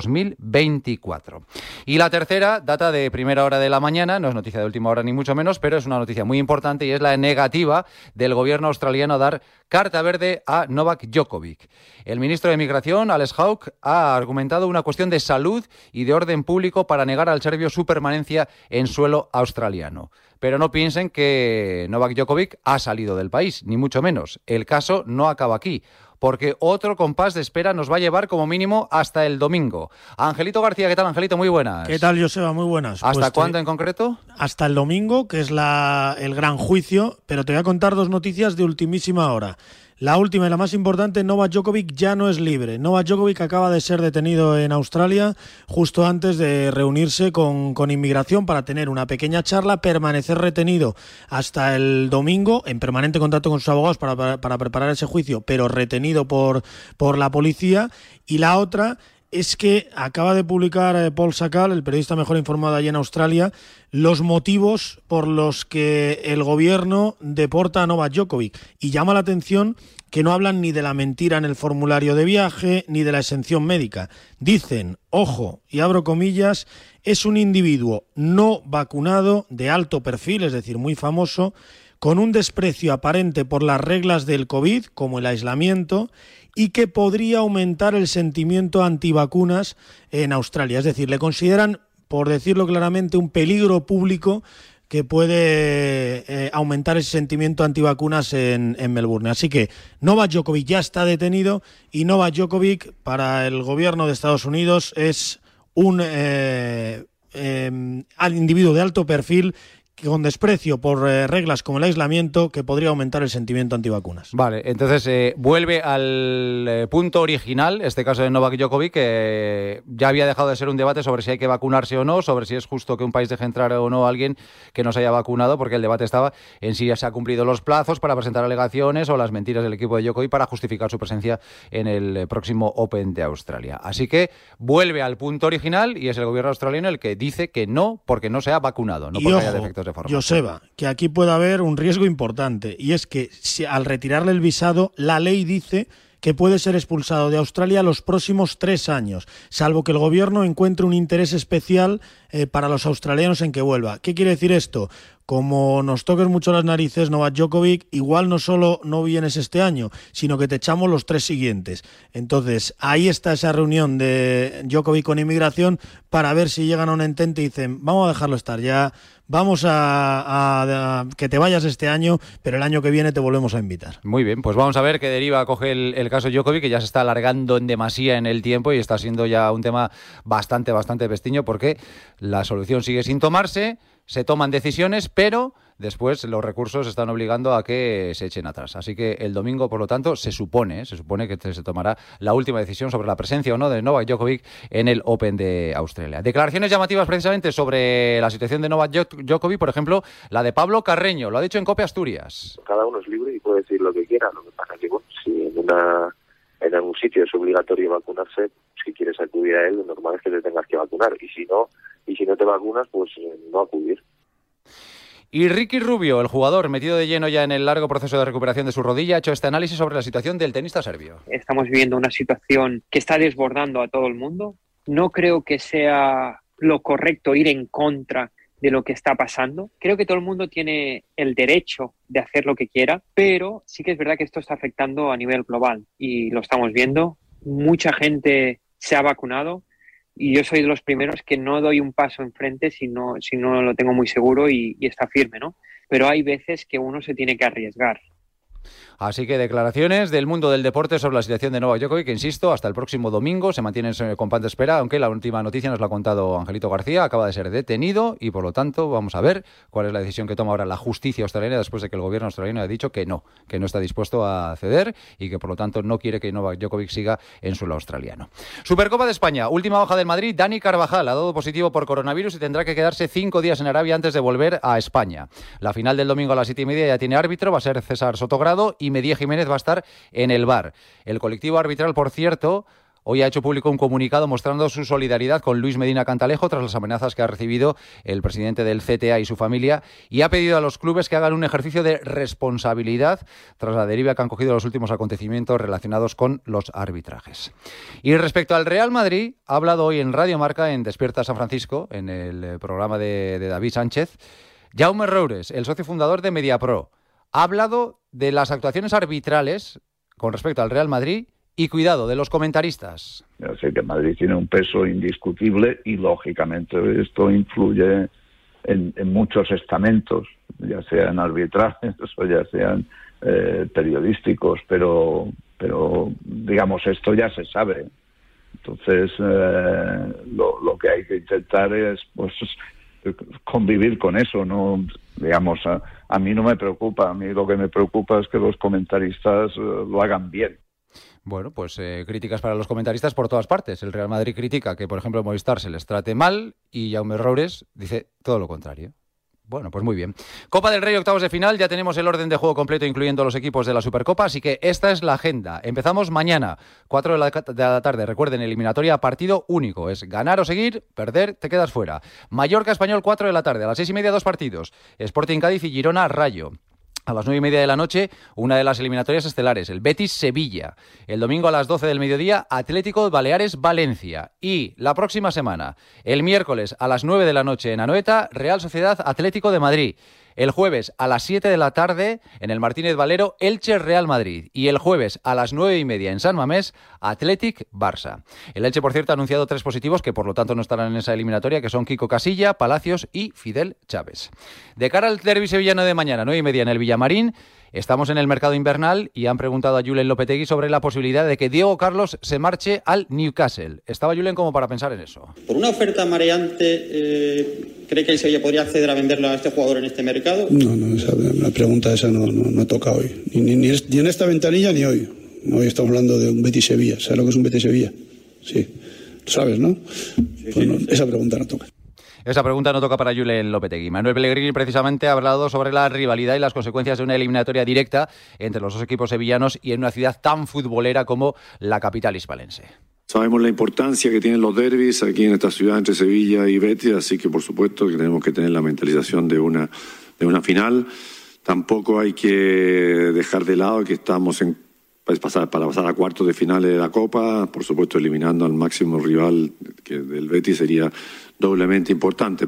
2024. Y la tercera data de primera hora de la mañana, no es noticia de última hora ni mucho menos, pero es una noticia muy importante y es la negativa del gobierno australiano a dar carta verde a Novak Djokovic. El ministro de Migración, Alex Hawke, ha argumentado una cuestión de salud y de orden público para negar al serbio su permanencia en suelo australiano. Pero no piensen que Novak Djokovic ha salido del país, ni mucho menos. El caso no acaba aquí, porque otro compás de espera nos va a llevar como mínimo hasta el domingo. Angelito García, ¿qué tal, Angelito? Muy buenas. ¿Qué tal, Joseba? Muy buenas. ¿Hasta cuándo en concreto? Hasta el domingo, que es el gran juicio, pero te voy a contar 2 noticias de ultimísima hora. La última y la más importante, Novak Djokovic ya no es libre. Novak Djokovic acaba de ser detenido en Australia justo antes de reunirse con inmigración para tener una pequeña charla, permanecer retenido hasta el domingo, en permanente contacto con sus abogados para preparar ese juicio, pero retenido por la policía. Y la otra es que acaba de publicar Paul Sakal, el periodista mejor informado allí en Australia, los motivos por los que el gobierno deporta a Novak Djokovic. Y llama la atención que no hablan ni de la mentira en el formulario de viaje, ni de la exención médica. Dicen, ojo, y abro comillas, es un individuo no vacunado de alto perfil, es decir, muy famoso, con un desprecio aparente por las reglas del COVID, como el aislamiento, y que podría aumentar el sentimiento antivacunas en Australia. Es decir, le consideran, por decirlo claramente, un peligro público que puede aumentar ese sentimiento antivacunas en Melbourne. Así que Novak Djokovic ya está detenido y Novak Djokovic para el gobierno de Estados Unidos es un individuo de alto perfil con desprecio por reglas como el aislamiento que podría aumentar el sentimiento antivacunas. Vale, entonces vuelve al punto original, este caso de Novak Djokovic, que ya había dejado de ser un debate sobre si hay que vacunarse o no, sobre si es justo que un país deje entrar o no a alguien que no se haya vacunado, porque el debate estaba en si ya se han cumplido los plazos para presentar alegaciones o las mentiras del equipo de Djokovic para justificar su presencia en el próximo Open de Australia. Así que vuelve al punto original y es el gobierno australiano el que dice que no, porque no se ha vacunado, no porque haya defectos de forma. Joseba, que aquí puede haber un riesgo importante, y es que si al retirarle el visado, la ley dice que puede ser expulsado de Australia los próximos 3 años, salvo que el gobierno encuentre un interés especial para los australianos en que vuelva. ¿Qué quiere decir esto? Como nos toques mucho las narices, Novak Djokovic, igual no solo no vienes este año, sino que te echamos los 3 siguientes. Entonces, ahí está esa reunión de Djokovic con inmigración para ver si llegan a un entente y dicen, vamos a dejarlo estar ya, vamos a que te vayas este año, pero el año que viene te volvemos a invitar. Muy bien, pues vamos a ver qué deriva coge el caso Djokovic, que ya se está alargando en demasía en el tiempo y está siendo ya un tema bastante pestiño, porque la solución sigue sin tomarse, se toman decisiones, pero después los recursos están obligando a que se echen atrás. Así que el domingo, por lo tanto, se supone que se tomará la última decisión sobre la presencia o no de Novak Djokovic en el Open de Australia. Declaraciones llamativas precisamente sobre la situación de Novak Djokovic, por ejemplo, la de Pablo Carreño, lo ha dicho en COPE Asturias. Cada uno es libre y puede decir lo que quiera, lo que pasa es que bueno, si en algún sitio es obligatorio vacunarse, si quieres acudir a él, lo normal es que te tengas que vacunar, y si no te vacunas, pues no acudir. Y Ricky Rubio, el jugador metido de lleno ya en el largo proceso de recuperación de su rodilla, ha hecho este análisis sobre la situación del tenista serbio. Estamos viviendo una situación que está desbordando a todo el mundo. No creo que sea lo correcto ir en contra de lo que está pasando. Creo que todo el mundo tiene el derecho de hacer lo que quiera, pero sí que es verdad que esto está afectando a nivel global y lo estamos viendo. Mucha gente se ha vacunado y yo soy de los primeros que no doy un paso enfrente si no lo tengo muy seguro y está firme, ¿no? Pero hay veces que uno se tiene que arriesgar. Así que declaraciones del mundo del deporte sobre la situación de Novak Djokovic, que insisto, hasta el próximo domingo se mantiene con pan de espera, aunque la última noticia nos la ha contado Angelito García, acaba de ser detenido y por lo tanto vamos a ver cuál es la decisión que toma ahora la justicia australiana después de que el gobierno australiano ha dicho que no está dispuesto a ceder y que por lo tanto no quiere que Novak Djokovic siga en suelo australiano. Supercopa de España, última baja del Madrid, Dani Carvajal ha dado positivo por coronavirus y tendrá que quedarse 5 días en Arabia antes de volver a España. La final del domingo a las 7:30 ya tiene árbitro, va a ser César Sotogrado y Medía Jiménez va a estar en el VAR. El colectivo arbitral, por cierto, hoy ha hecho público un comunicado mostrando su solidaridad con Luis Medina Cantalejo tras las amenazas que ha recibido el presidente del CTA y su familia y ha pedido a los clubes que hagan un ejercicio de responsabilidad tras la deriva que han cogido los últimos acontecimientos relacionados con los arbitrajes. Y respecto al Real Madrid, ha hablado hoy en Radio Marca, en Despierta San Francisco, en el programa de David Sánchez, Jaume Roures, el socio fundador de Mediapro. Ha hablado de las actuaciones arbitrales con respecto al Real Madrid y, cuidado, de los comentaristas. Ya sé que Madrid tiene un peso indiscutible y, lógicamente, esto influye en muchos estamentos, ya sean arbitrajes o ya sean periodísticos, pero digamos, esto ya se sabe. Entonces, lo que hay que intentar es pues convivir con eso, ¿no? Digamos, a mí no me preocupa, a mí lo que me preocupa es que los comentaristas lo hagan bien. Bueno, pues críticas para los comentaristas por todas partes. El Real Madrid critica que, por ejemplo, en Movistar se les trate mal y Jaume Roures dice todo lo contrario. Bueno, pues muy bien. Copa del Rey, octavos de final. Ya tenemos el orden de juego completo, incluyendo los equipos de la Supercopa. Así que esta es la agenda. Empezamos mañana, 4 de la tarde. Recuerden, eliminatoria partido único. Es ganar o seguir, perder, te quedas fuera. Mallorca Español, 4 de la tarde. A las 6:30, 2 partidos. Sporting Cádiz y Girona Rayo. A las 9:30 de la noche, una de las eliminatorias estelares, el Betis-Sevilla. El domingo a las 12 del mediodía, Atlético Baleares-Valencia. Y la próxima semana, el miércoles a las 9 de la noche en Anoeta, Real Sociedad-Atlético de Madrid. El jueves a las 7 de la tarde, en el Martínez Valero, Elche-Real Madrid. Y el jueves a las 9:30 en San Mamés, Athletic-Barça. El Elche, por cierto, ha anunciado 3 positivos que por lo tanto no estarán en esa eliminatoria, que son Kiko Casilla, Palacios y Fidel Chávez. De cara al derbi sevillano de mañana, 9:30 en el Villamarín, estamos en el mercado invernal y han preguntado a Julen Lopetegui sobre la posibilidad de que Diego Carlos se marche al Newcastle. Estaba Julen como para pensar en eso. Por una oferta mareante, ¿cree que el Sevilla podría acceder a venderlo a este jugador en este mercado? No, la pregunta esa no toca hoy. Ni en esta ventanilla ni hoy. Hoy estamos hablando de un Betis-Sevilla. ¿Sabes lo que es un Betis-Sevilla? Sí. Lo sabes, ¿no? Pues no, esa pregunta no toca. Esa pregunta no toca para Julen Lopetegui. Manuel Pellegrini precisamente ha hablado sobre la rivalidad y las consecuencias de una eliminatoria directa entre los dos equipos sevillanos y en una ciudad tan futbolera como la capital hispalense. Sabemos la importancia que tienen los derbis aquí en esta ciudad entre Sevilla y Betis, así que por supuesto que tenemos que tener la mentalización de una final. Tampoco hay que dejar de lado que estamos para pasar a cuartos de finales de la Copa, por supuesto eliminando al máximo rival que del Betis sería doblemente importante.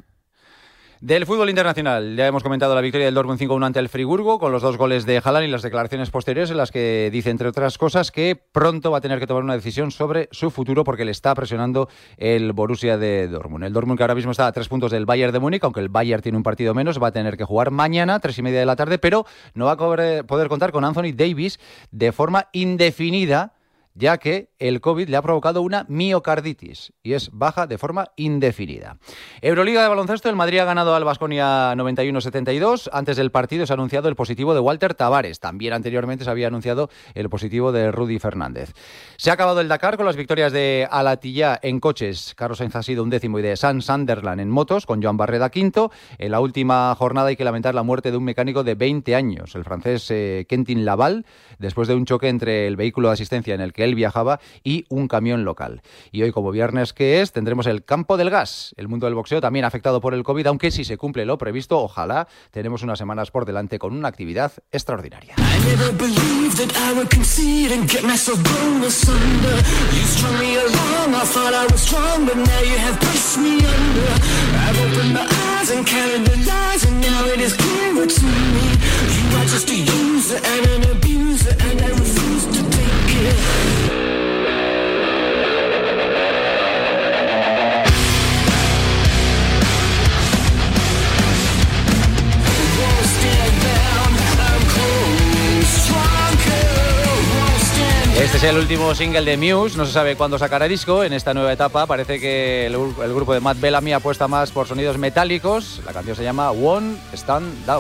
Del fútbol internacional, ya hemos comentado la victoria del Dortmund 5-1 ante el Friburgo, con los 2 goles de Haaland y las declaraciones posteriores en las que dice, entre otras cosas, que pronto va a tener que tomar una decisión sobre su futuro porque le está presionando el Borussia de Dortmund. El Dortmund, que ahora mismo está a 3 puntos del Bayern de Múnich, aunque el Bayern tiene un partido menos, va a tener que jugar mañana, 3:30 de la tarde, pero no va a poder contar con Anthony Davis de forma indefinida, ya que el COVID le ha provocado una miocarditis y es baja de forma indefinida. Euroliga de baloncesto, el Madrid ha ganado al Baskonia 91-72. Antes del partido se ha anunciado el positivo de Walter Tavares. También anteriormente se había anunciado el positivo de Rudy Fernández. Se ha acabado el Dakar con las victorias de Al-Attiyah en coches. Carlos Sainz ha sido 11º y de Sam Sunderland en motos, con Joan Barreda quinto. En la última jornada hay que lamentar la muerte de un mecánico de 20 años, el francés Quentin Laval, después de un choque entre el vehículo de asistencia en el que él viajaba y un camión local. Y hoy, como viernes que es, tendremos el Campo del Gas. El mundo del boxeo también afectado por el COVID, aunque si se cumple lo previsto, ojalá tenemos unas semanas por delante con una actividad extraordinaria. Este es el último single de Muse, no se sabe cuándo sacará disco en esta nueva etapa. Parece que el grupo de Matt Bellamy apuesta más por sonidos metálicos. La canción se llama Won't Stand Down.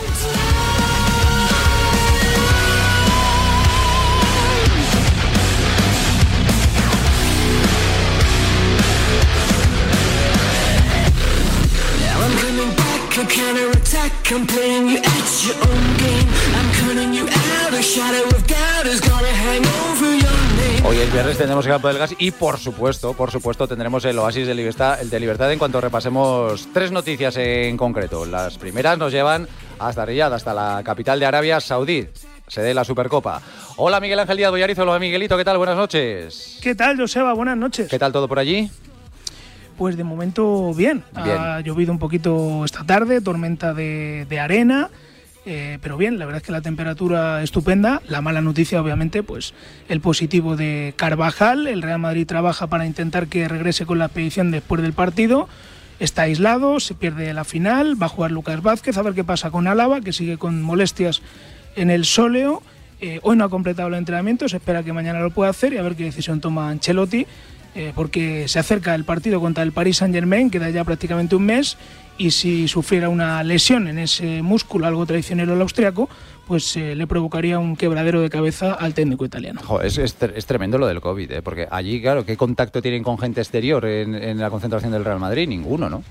Hoy es viernes, tendremos el Campo del Gas y por supuesto tendremos el Oasis de Libertad en cuanto repasemos 3 noticias en concreto. Las primeras nos llevan hasta Riyadh, hasta la capital de Arabia Saudí, sede de la Supercopa. Hola Miguel Ángel Díaz Boyarizo, hola Miguelito, ¿qué tal? Buenas noches. ¿Qué tal, Joseba? Buenas noches. ¿Qué tal todo por allí? Pues de momento bien. Ha llovido un poquito esta tarde, tormenta de arena, pero bien, la verdad es que la temperatura estupenda. La mala noticia, obviamente, pues el positivo de Carvajal. El Real Madrid trabaja para intentar que regrese con la expedición después del partido. Está aislado, se pierde la final, va a jugar Lucas Vázquez, a ver qué pasa con Álava, que sigue con molestias en el sóleo. Hoy no ha completado el entrenamiento, se espera que mañana lo pueda hacer y a ver qué decisión toma Ancelotti. Porque se acerca el partido contra el Paris Saint-Germain, queda ya prácticamente un mes, y si sufriera una lesión en ese músculo, algo traicionero al austriaco, pues le provocaría un quebradero de cabeza al técnico italiano. Es tremendo lo del COVID, porque allí, claro, ¿qué contacto tienen con gente exterior en la concentración del Real Madrid? Ninguno, ¿no?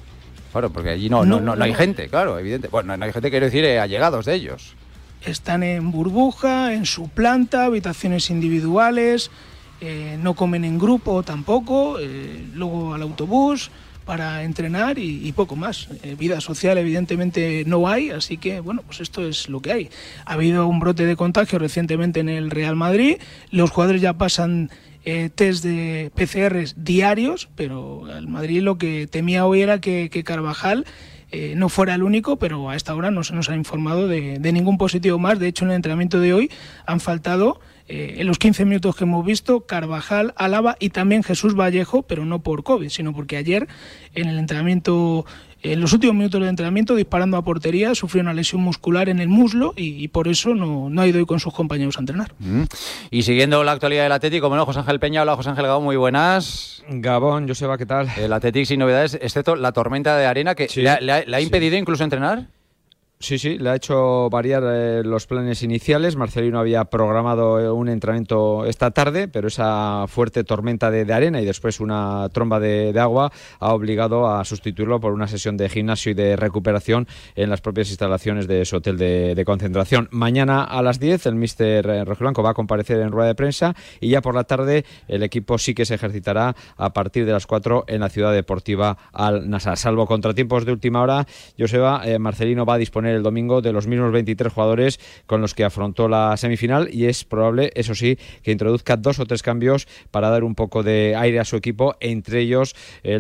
Claro, porque allí no hay gente, claro, evidente. Bueno, no hay gente, quiero decir, allegados de ellos. Están en burbuja, en su planta, habitaciones individuales, no comen en grupo tampoco, luego al autobús para entrenar y poco más. Vida social evidentemente no hay, así que bueno, pues esto es lo que hay. Ha habido un brote de contagio recientemente en el Real Madrid, los jugadores ya pasan test de PCR diarios, pero el Madrid lo que temía hoy era que Carvajal no fuera el único, pero a esta hora no se nos ha informado de ningún positivo más. De hecho, en el entrenamiento de hoy han faltado, en los 15 minutos que hemos visto, Carvajal, Álava y también Jesús Vallejo, pero no por COVID, sino porque ayer en el entrenamiento, en los últimos minutos del entrenamiento, disparando a portería, sufrió una lesión muscular en el muslo y por eso no ha ido hoy con sus compañeros a entrenar. Y siguiendo la actualidad del Atlético, bueno, José Ángel Peña. Hola, José Ángel Gabón, muy buenas. Gabón, Joseba, ¿qué tal? El Atlético sin novedades, excepto la tormenta de arena que sí, le ha impedido incluso entrenar. Sí, le ha hecho variar los planes iniciales. Marcelino había programado un entrenamiento esta tarde, pero esa fuerte tormenta de arena y después una tromba de agua ha obligado a sustituirlo por una sesión de gimnasio y de recuperación en las propias instalaciones de su hotel de concentración. Mañana a las 10 el míster rojiblanco va a comparecer en rueda de prensa y ya por la tarde el equipo sí que se ejercitará a partir de las 4 en la ciudad deportiva Al-Nassr. Salvo contratiempos de última hora, Joseba, Marcelino va a disponer el domingo de los mismos 23 jugadores con los que afrontó la semifinal y es probable, eso sí, que introduzca 2 o 3 cambios para dar un poco de aire a su equipo, entre ellos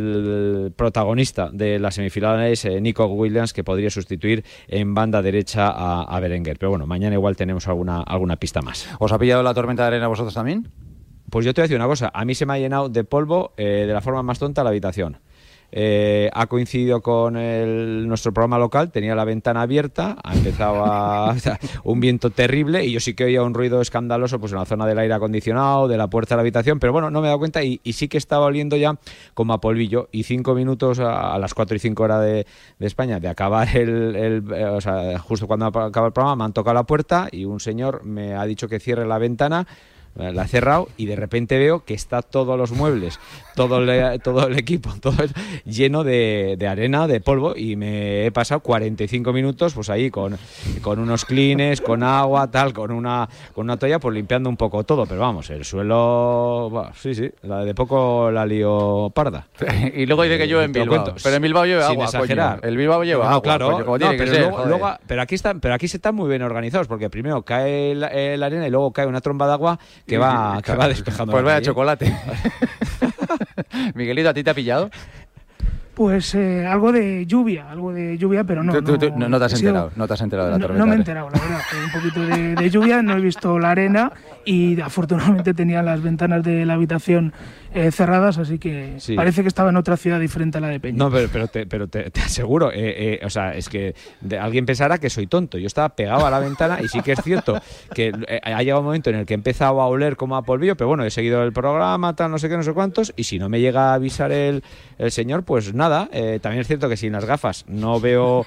el protagonista de las semifinales, Nico Williams, que podría sustituir en banda derecha a Berenguer. Pero bueno, mañana igual tenemos alguna pista más. ¿Os ha pillado la tormenta de arena a vosotros también? Pues yo te voy a decir una cosa, a mí se me ha llenado de polvo de la forma más tonta la habitación. Ha coincidido con nuestro programa local, tenía la ventana abierta, ha empezado un viento terrible y yo sí que oía un ruido escandaloso pues en la zona del aire acondicionado, de la puerta de la habitación, pero bueno, no me he dado cuenta y sí que estaba oliendo ya como a polvillo y 5 minutos a las 4 y 5 horas de España de acabar o sea, justo cuando acaba el programa me han tocado la puerta y un señor me ha dicho que cierre la ventana. La he cerrado y de repente veo que está todos los muebles, todo el equipo, todo lleno de arena, de polvo y me he pasado 45 minutos pues ahí con unos clines, con agua, tal, con una toalla pues limpiando un poco todo, pero vamos, el suelo, sí, la de poco la lío parda. Y luego dice que llueve en Bilbao, pero en Bilbao lleva agua, exagerar. El Bilbao lleva agua, claro, coño, pero aquí se están muy bien organizados porque primero cae la arena y luego cae una tromba de agua que va despejando. Pues vaya chocolate. Miguelito, ¿a ti te ha pillado? Pues algo de lluvia, pero no. ¿Tú no te has enterado? No te has enterado de la tormenta. No me he enterado, la verdad. Un poquito de lluvia, no he visto la arena y afortunadamente tenía las ventanas de la habitación cerradas, así que sí. Parece que estaba en otra ciudad diferente a la de Peña. No, pero te aseguro, o sea, es que alguien pensará que soy tonto. Yo estaba pegado a la ventana y sí que es cierto que ha llegado un momento en el que he empezado a oler como a polvillo, pero bueno, he seguido el programa, tal, no sé qué, no sé cuántos, y si no me llega a avisar el señor, pues nada. También es cierto que sin las gafas no veo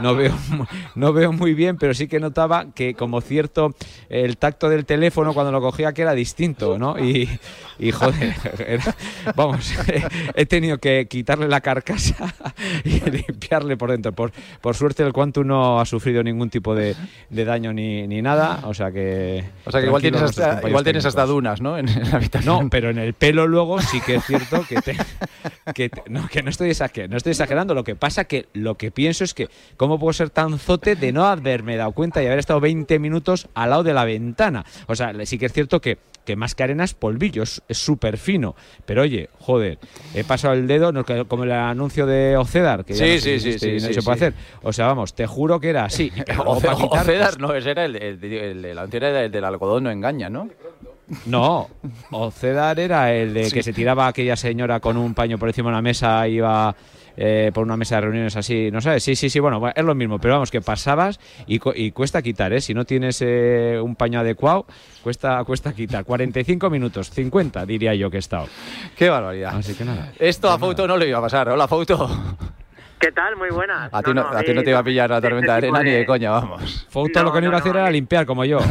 muy bien, pero sí que notaba que como cierto el tacto del teléfono cuando lo cogía que era distinto, ¿no? Y joder, vamos, he tenido que quitarle la carcasa y limpiarle por dentro. Por suerte el Quantum no ha sufrido ningún tipo de daño ni nada, o sea que igual tienes hasta dunas, ¿no? En la habitación. No, pero en el pelo luego sí que es cierto que no estoy exagerando. Lo que pasa que lo que pienso es que ¿cómo puedo ser tan zote de no haberme dado cuenta y haber estado 20 minutos al lado de la ventana? O sea, sí que es cierto que más que arena es polvillo, es súper fino. Pero oye, joder, he pasado el dedo, no, como el anuncio de Ocedar, que sí, se puede hacer. O sea, vamos, te juro que era así. Ocedar no, ese era el anuncio era el del algodón no engaña, ¿no? No, Ocedar era el de que se tiraba aquella señora con un paño por encima de una mesa y iba por una mesa de reuniones así, no sabes, sí, bueno, es lo mismo, pero vamos, que pasabas y cuesta quitar, si no tienes un paño adecuado, cuesta quitar, 45 minutos, 50 diría yo que he estado. Qué barbaridad. Así que nada. Esto a Fouto no le iba a pasar. Hola, Fouto. ¿Qué tal? Muy buenas. A ti no te iba a pillar la tormenta de arena ni de coña, vamos. Fouto lo que no iba a hacer era limpiar, como yo.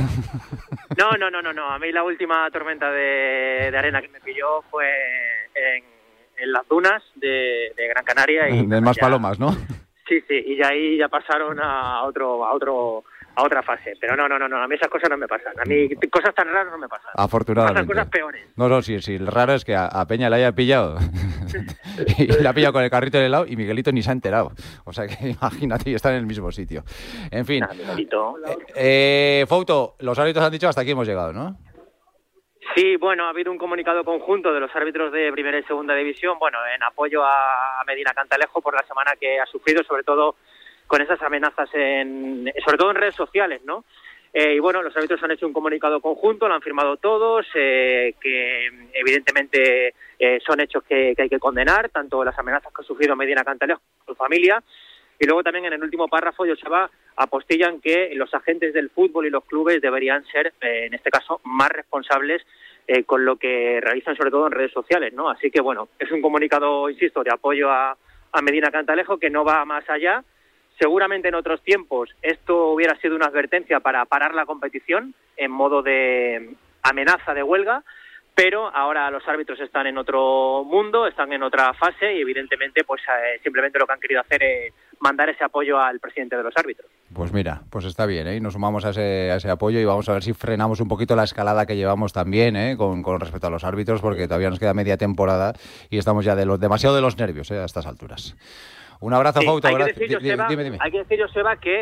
No. A mí la última tormenta de arena que me pilló fue en las dunas de Gran Canaria. Y de más palomas, ¿no? Sí, y de ahí ya pasaron a otra fase. Pero no, a mí esas cosas no me pasan. A mí cosas tan raras no me pasan. Afortunadamente. Me pasan cosas peores. No, sí, el raro es que a Peña le haya pillado. Y le ha pillado con el carrito de helado y Miguelito ni se ha enterado. O sea que imagínate, están en el mismo sitio. En fin. Miguelito. Fouto, los árbitros han dicho hasta aquí hemos llegado, ¿no? Sí, bueno, ha habido un comunicado conjunto de los árbitros de Primera y Segunda División, en apoyo a Medina Cantalejo por la semana que ha sufrido, sobre todo con esas amenazas sobre todo en redes sociales, ¿no? Y bueno, los árbitros han hecho un comunicado conjunto, lo han firmado todos, que evidentemente son hechos que hay que condenar, tanto las amenazas que ha sufrido Medina Cantalejo como su familia. Y luego también en el último párrafo, Joseba, apostillan que los agentes del fútbol y los clubes deberían ser, en este caso, más responsables con lo que realizan, sobre todo en redes sociales, ¿no? Así que, bueno, es un comunicado, insisto, de apoyo a Medina Cantalejo que no va más allá. Seguramente en otros tiempos esto hubiera sido una advertencia para parar la competición en modo de amenaza de huelga, pero ahora los árbitros están en otro mundo, están en otra fase y evidentemente pues simplemente lo que han querido hacer es mandar ese apoyo al presidente de los árbitros. Pues mira, pues está bien, ¿eh? Nos sumamos a ese apoyo y vamos a ver si frenamos un poquito la escalada que llevamos también, con respecto a los árbitros, porque todavía nos queda media temporada y estamos ya demasiado de los nervios, a estas alturas. Un abrazo, Fouto. Hay que decir, Joseba, que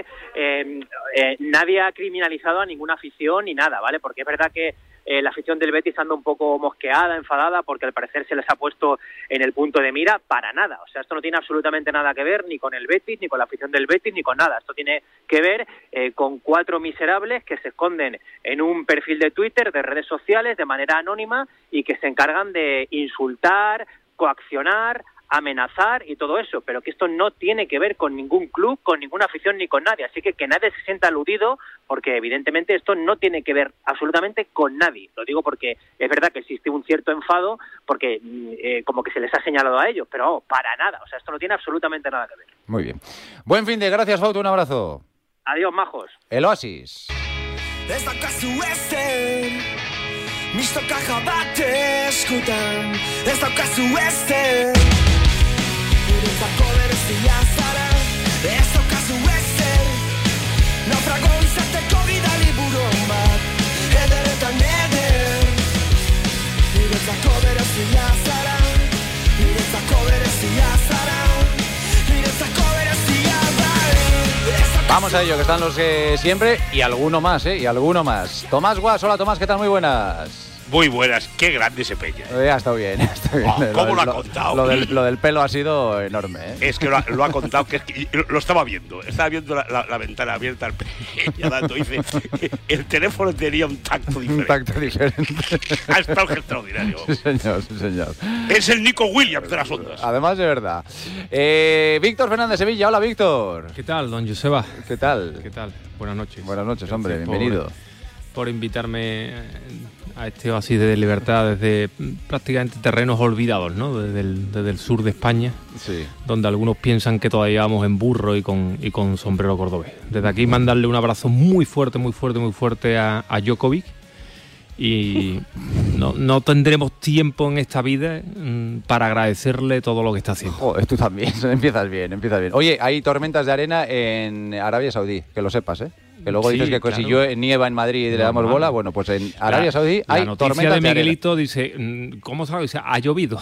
nadie ha criminalizado a ninguna afición ni nada, ¿vale? Porque es verdad que la afición del Betis anda un poco mosqueada, enfadada, porque al parecer se les ha puesto en el punto de mira para nada. O sea, esto no tiene absolutamente nada que ver ni con el Betis, ni con la afición del Betis, ni con nada. Esto tiene que ver con 4 miserables que se esconden en un perfil de Twitter, de redes sociales, de manera anónima y que se encargan de insultar, coaccionar, amenazar y todo eso, pero que esto no tiene que ver con ningún club, con ninguna afición ni con nadie, así que nadie se sienta aludido porque evidentemente esto no tiene que ver absolutamente con nadie. Lo digo porque es verdad que existe un cierto enfado porque como que se les ha señalado a ellos, pero para nada, o sea, esto no tiene absolutamente nada que ver. Muy bien. Buen fin de, gracias, Fouto, un abrazo. Adiós, majos. El Oasis. Mistokak jabate eskutan, ez daukazu ezer. Niretzako berezia zara, ez daukazu ezer. Naufrago izateko bidali buron bat, ederetan eder. Niretzako berezia zara, niretzako berezia zara, niretzako berezia zara. Vamos a ello, que están los siempre y alguno más, y alguno más. Tomás Guas, hola Tomás, ¿qué tal? Muy buenas. Muy buenas, qué grande ese Peña. Ha estado bien, está bien. ¿Cómo lo ha contado? Lo del pelo ha sido enorme, Es que lo ha contado, que lo estaba viendo la ventana abierta al Peña dando, dice, el teléfono tenía un tacto diferente. Ha estado extraordinario. Sí, señor. Es el Nico Williams de las ondas. Además, de verdad. Víctor Fernández Sevilla, hola Víctor. ¿Qué tal, don Joseba? ¿Qué tal? Buenas noches. Buenas noches, hombre, bienvenido. Por invitarme a este oasis de libertad desde prácticamente terrenos olvidados, ¿no? Desde el sur de España, sí, donde algunos piensan que todavía vamos en burro y con sombrero cordobés. Desde aquí mandarle un abrazo muy fuerte a Djokovic, y no tendremos tiempo en esta vida para agradecerle todo lo que está haciendo. Joder, tú también, empiezas bien. Oye, hay tormentas de arena en Arabia Saudí, que lo sepas, Que luego dices que claro, si yo nieva en Madrid y le damos bola, bueno, pues en Arabia Saudí hay tormentas de Miguelito dice, ¿cómo sabes? Dice, ha llovido.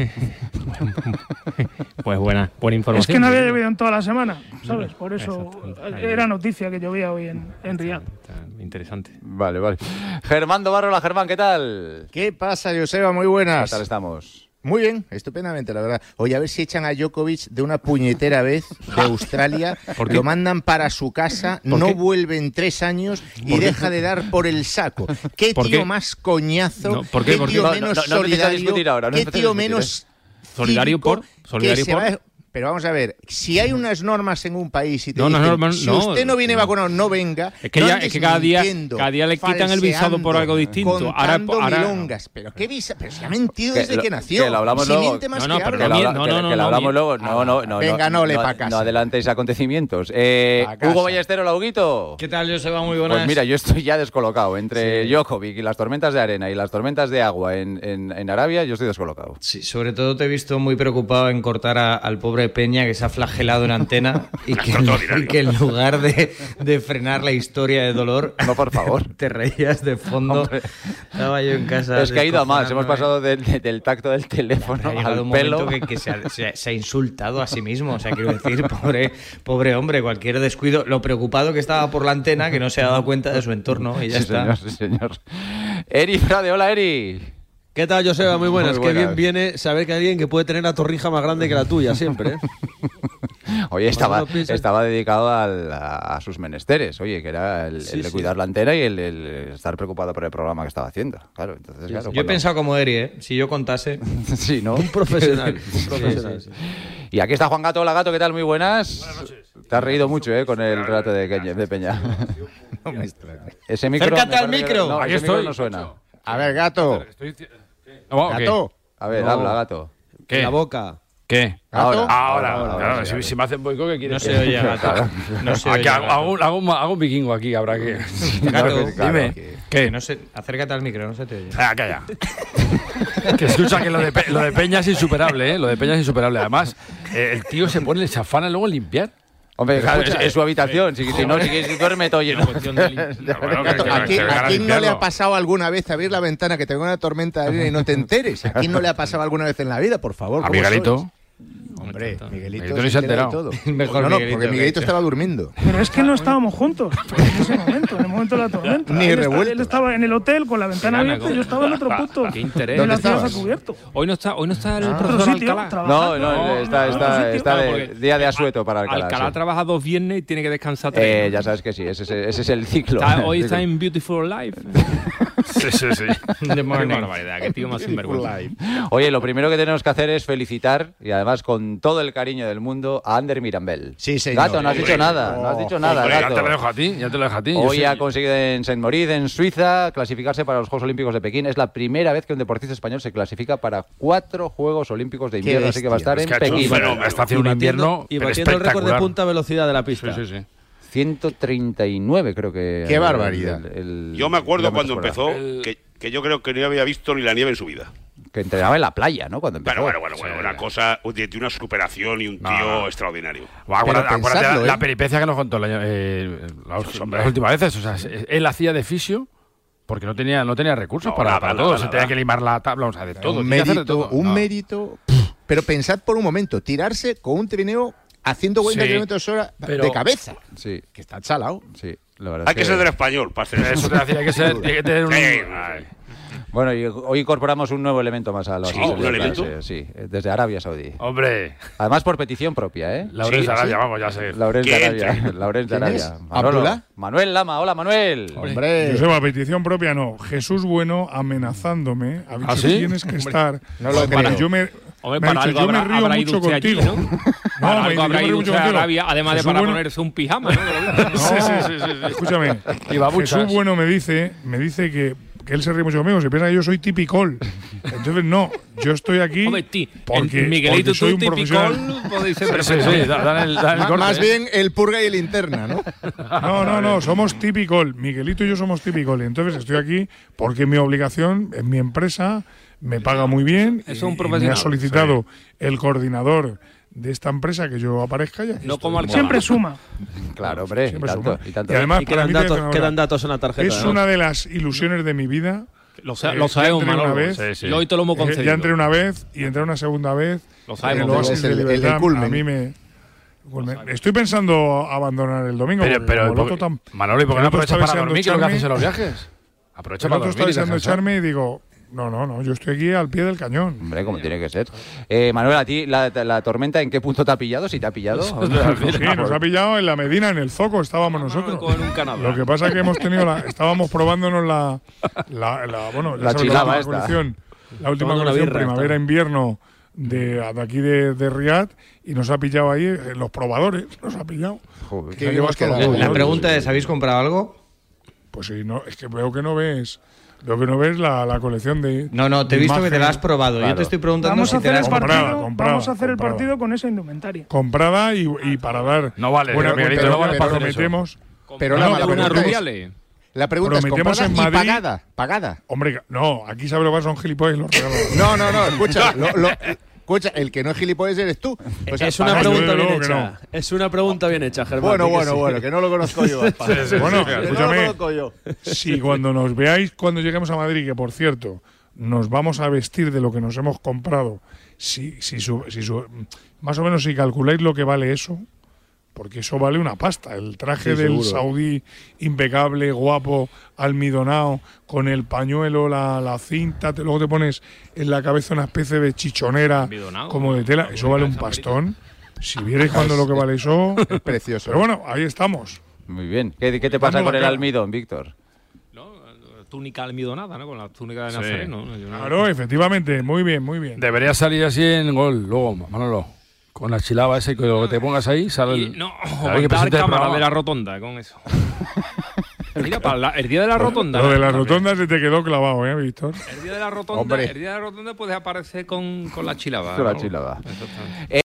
Pues buena información. Es que no había llovido en toda la semana, ¿sabes? Por eso era noticia que llovía hoy en Riyadh. Interesante. Vale. Germán Dobarrola, Germán, ¿qué tal? ¿Qué pasa, Joseba? Muy buenas. ¿Qué tal estamos? Muy bien, estupendamente, la verdad. Oye, a ver si echan a Djokovic de una puñetera vez de Australia, lo mandan para su casa, no vuelve en 3 años y deja de dar por el saco. ¿Qué tío más coñazo? ¿Por qué? ¿Qué tío menos solidario? ¿Qué tío menos solidario por? Pero vamos a ver, si hay unas normas en un país y te No, dicen, normas, si no. usted no viene vacunado, no venga. Es que, no es que cada día le quitan el visado por algo distinto. Contando Ahora milongas. Pero qué visa, pero se ha mentido desde que nació. Que lo hablamos si luego. miente más No, que pero habla. que lo hablamos luego. No. Venga, no le pa' casa. No adelantéis acontemientos. Hugo Ballesteros, Lauguito. ¿Qué tal, Joseba? Muy buenas. Pues mira, yo estoy ya descolocado. Entre Djokovic y las tormentas de arena y las tormentas de agua en Arabia, yo estoy descolocado. Sí, sobre todo te he visto muy preocupado en cortar al pobre Peña, que se ha flagelado en antena y que en lugar de frenar la historia de dolor, no, por favor, te reías de fondo. Hombre. Estaba yo en casa. Es que ha ido a más. Hemos pasado del tacto del teléfono al un pelo. momento que se ha insultado a sí mismo. O sea, quiero decir, pobre hombre, cualquier descuido. Lo preocupado que estaba por la antena, que no se ha dado cuenta de su entorno y ya está. Sí, señor. Eri Frade, hola, Eri. ¿Qué tal, Joseba? Muy buenas. Muy buenas. Qué bien viene saber que hay alguien que puede tener la torrija más grande que la tuya, siempre, ¿eh? Oye, estaba dedicado a sus menesteres, oye, que era el de cuidar la antena y el estar preocupado por el programa que estaba haciendo. Claro, entonces, claro. Yo he pensado como Eri, ¿eh? Si yo contase. Sí, ¿no? Un profesional. Sí. Y aquí está Juan Gato. Hola, Gato, ¿qué tal? Muy buenas. Buenas noches. Te has reído mucho, con el relato de Peña. Ese micro. Acércate al micro. No, aquí ese estoy. Micro no suena. A ver, Gato. Gato. A ver, habla, Gato. ¿Qué? La boca. ¿Qué? Ahora. Si me hacen boicot, ¿qué quieres? No se oye, Gato. No se oye. Hago un vikingo aquí, habrá que. Gato, dime. ¿Qué? No sé, acércate al micro, no se te oye. Calla. Que escucha que lo de Peña es insuperable, ¿eh? Lo de Peña es insuperable. Además, el tío se pone, se afana luego a limpiar. Hombre, claro, es su habitación. Si duerme todo lleno. ¿A quién no le ha pasado alguna vez abrir la ventana que tenga una tormenta de arena y no te enteres? ¿A quién no le ha pasado alguna vez en la vida, por favor? A Miguelito. Hombre, Miguelito ni se ha enterado. Mejor no, porque Miguelito estaba durmiendo. Pero es que no estábamos juntos en ese momento, en el momento de la tormenta. Ni revuelto. Él estaba en el hotel con la ventana abierta y yo estaba en otro punto. Qué interés. ¿Dónde estabas? Hoy no está el otro profesor sitio, Alcalá. No, está de día de asueto para Alcalá. Alcalá trabaja 2 viernes y tiene que descansar 3. Ya sabes que sí, ese es el ciclo. Hoy está en Beautiful Life. Sí. Qué barbaridad, qué tío más sinvergüenza. Oye, lo primero que tenemos que hacer es felicitar, y además con todo el cariño del mundo, a Ander Mirambel. Sí, señor. Gato, no has dicho nada. Gato. Ya te lo dejo a ti. Hoy ha conseguido en Saint-Moritz, en Suiza, clasificarse para los Juegos Olímpicos de Pekín. Es la primera vez que un deportista español se clasifica para 4 Juegos Olímpicos de invierno, así que va a estar en Pekín. Está haciendo un invierno y batiendo el récord de punta velocidad de la pista. Sí. 139 creo que... ¡Qué barbaridad! Yo me acuerdo cuando empezó que yo creo que no había visto ni la nieve en su vida. Que entrenaba en la playa, ¿no? Cuando empezó. Bueno, una cosa de una superación y un tío extraordinario. Acuérdate la peripecia que nos contó las últimas veces. O sea, él hacía de fisio porque no tenía recursos para todo. Se tenía que limar la tabla, o sea, de todo. Un mérito. Pero pensad por un momento, tirarse con un trineo a 140 kilómetros hora de cabeza. Sí. Que está chalado. Sí, la verdad. Hay que ser del español para hacer eso. Te decía, hay que tener un... Bueno, y hoy incorporamos un nuevo elemento más a los ¿un elemento? Sí, desde Arabia Saudí. Hombre. Además por petición propia, ¿eh? Laurens de Arabia, vamos, ya sé. Laurens de Arabia. Manuel Lama, hola Manuel. Hombre. Joseba, petición propia no. Jesús Bueno amenazándome. Ha dicho que tienes que estar. No lo creo. Yo me río mucho contigo. Para algo habrá ido usted a Arabia, además de para ponerse un pijama, ¿no? Sí. Escúchame. Jesús Bueno me dice que él se ríe mucho conmigo, se piensa que yo soy tipicol. Entonces, no, yo estoy aquí porque Miguelito, soy un profesional. Más bien el purga y el linterna, ¿no? No, somos tipicol. Miguelito y yo somos tipicol. Y entonces estoy aquí porque mi obligación en mi empresa me paga muy bien. Es un profesional. Me ha solicitado el coordinador de esta empresa que yo aparezca ya. No como siempre suma. Claro, hombre. Y tanto. Y además, quedan datos en la tarjeta. Es una de las ilusiones de mi vida. Lo sabemos, Manolo. Y hoy te lo hemos concedido. Ya entré una vez y entré una segunda vez. Lo sabemos. El culmen. Estoy pensando abandonar el domingo. Pero Manolo, ¿y por qué no aprovechas para dormir? ¿Qué es lo que haces en los viajes? Aprovecha para dormir. Estoy deseando echarme y digo... No, yo estoy aquí al pie del cañón. Hombre, como tiene que ser. Manuel, ¿a ti la tormenta en qué punto te ha pillado? ¿Si te ha pillado? Sí, nos ha pillado en la Medina, en el Zoco, estábamos nosotros. Lo que pasa es que hemos tenido estábamos probándonos la chilaba esta. La última colección primavera-invierno de aquí de Riad y nos ha pillado ahí en los probadores, nos ha pillado. Joder, la pregunta es, ¿habéis comprado algo? Pues sí, no, es que veo que no ves la colección de... No, te he visto que te la has probado. Claro. Yo te estoy preguntando si te la has comprado. Vamos a hacer el partido con esa indumentaria. Comprada y para dar... No vale, buena Miguelito, no vale para prometemos. Pero la pregunta es, ¿comprada y pagada? Hombre, no, aquí sabes lo que son gilipollas los regalos. No, escucha, escucha, el que no es gilipollas eres tú. O sea, es una pregunta bien hecha. No. Es una pregunta bien hecha, Germán. Bueno, que no lo conozco yo. Bueno, escúchame, si cuando nos veáis, cuando lleguemos a Madrid, que por cierto, nos vamos a vestir de lo que nos hemos comprado, más o menos si calculáis lo que vale eso, porque eso vale una pasta. El traje del saudí impecable, guapo, almidonado, con el pañuelo, la cinta, luego te pones en la cabeza una especie de chichonera como de tela, eso vale un pastón. Si vierais cuando lo que vale eso, es precioso. Pero bueno, ahí estamos. Muy bien. ¿Qué te pasa con el almidón, Víctor? Túnica almidonada, ¿no? Con la túnica de Nazareno. Claro, efectivamente, muy bien. Debería salir así en gol, luego, Manolo. Con la chilaba esa y con lo que te pongas ahí sale el... No, montar cámara de la rotonda con eso. Mira, para el día de la rotonda. Lo de la rotonda se te quedó clavado, Víctor? El día de la rotonda puedes aparecer con la chilaba. Con la chilaba.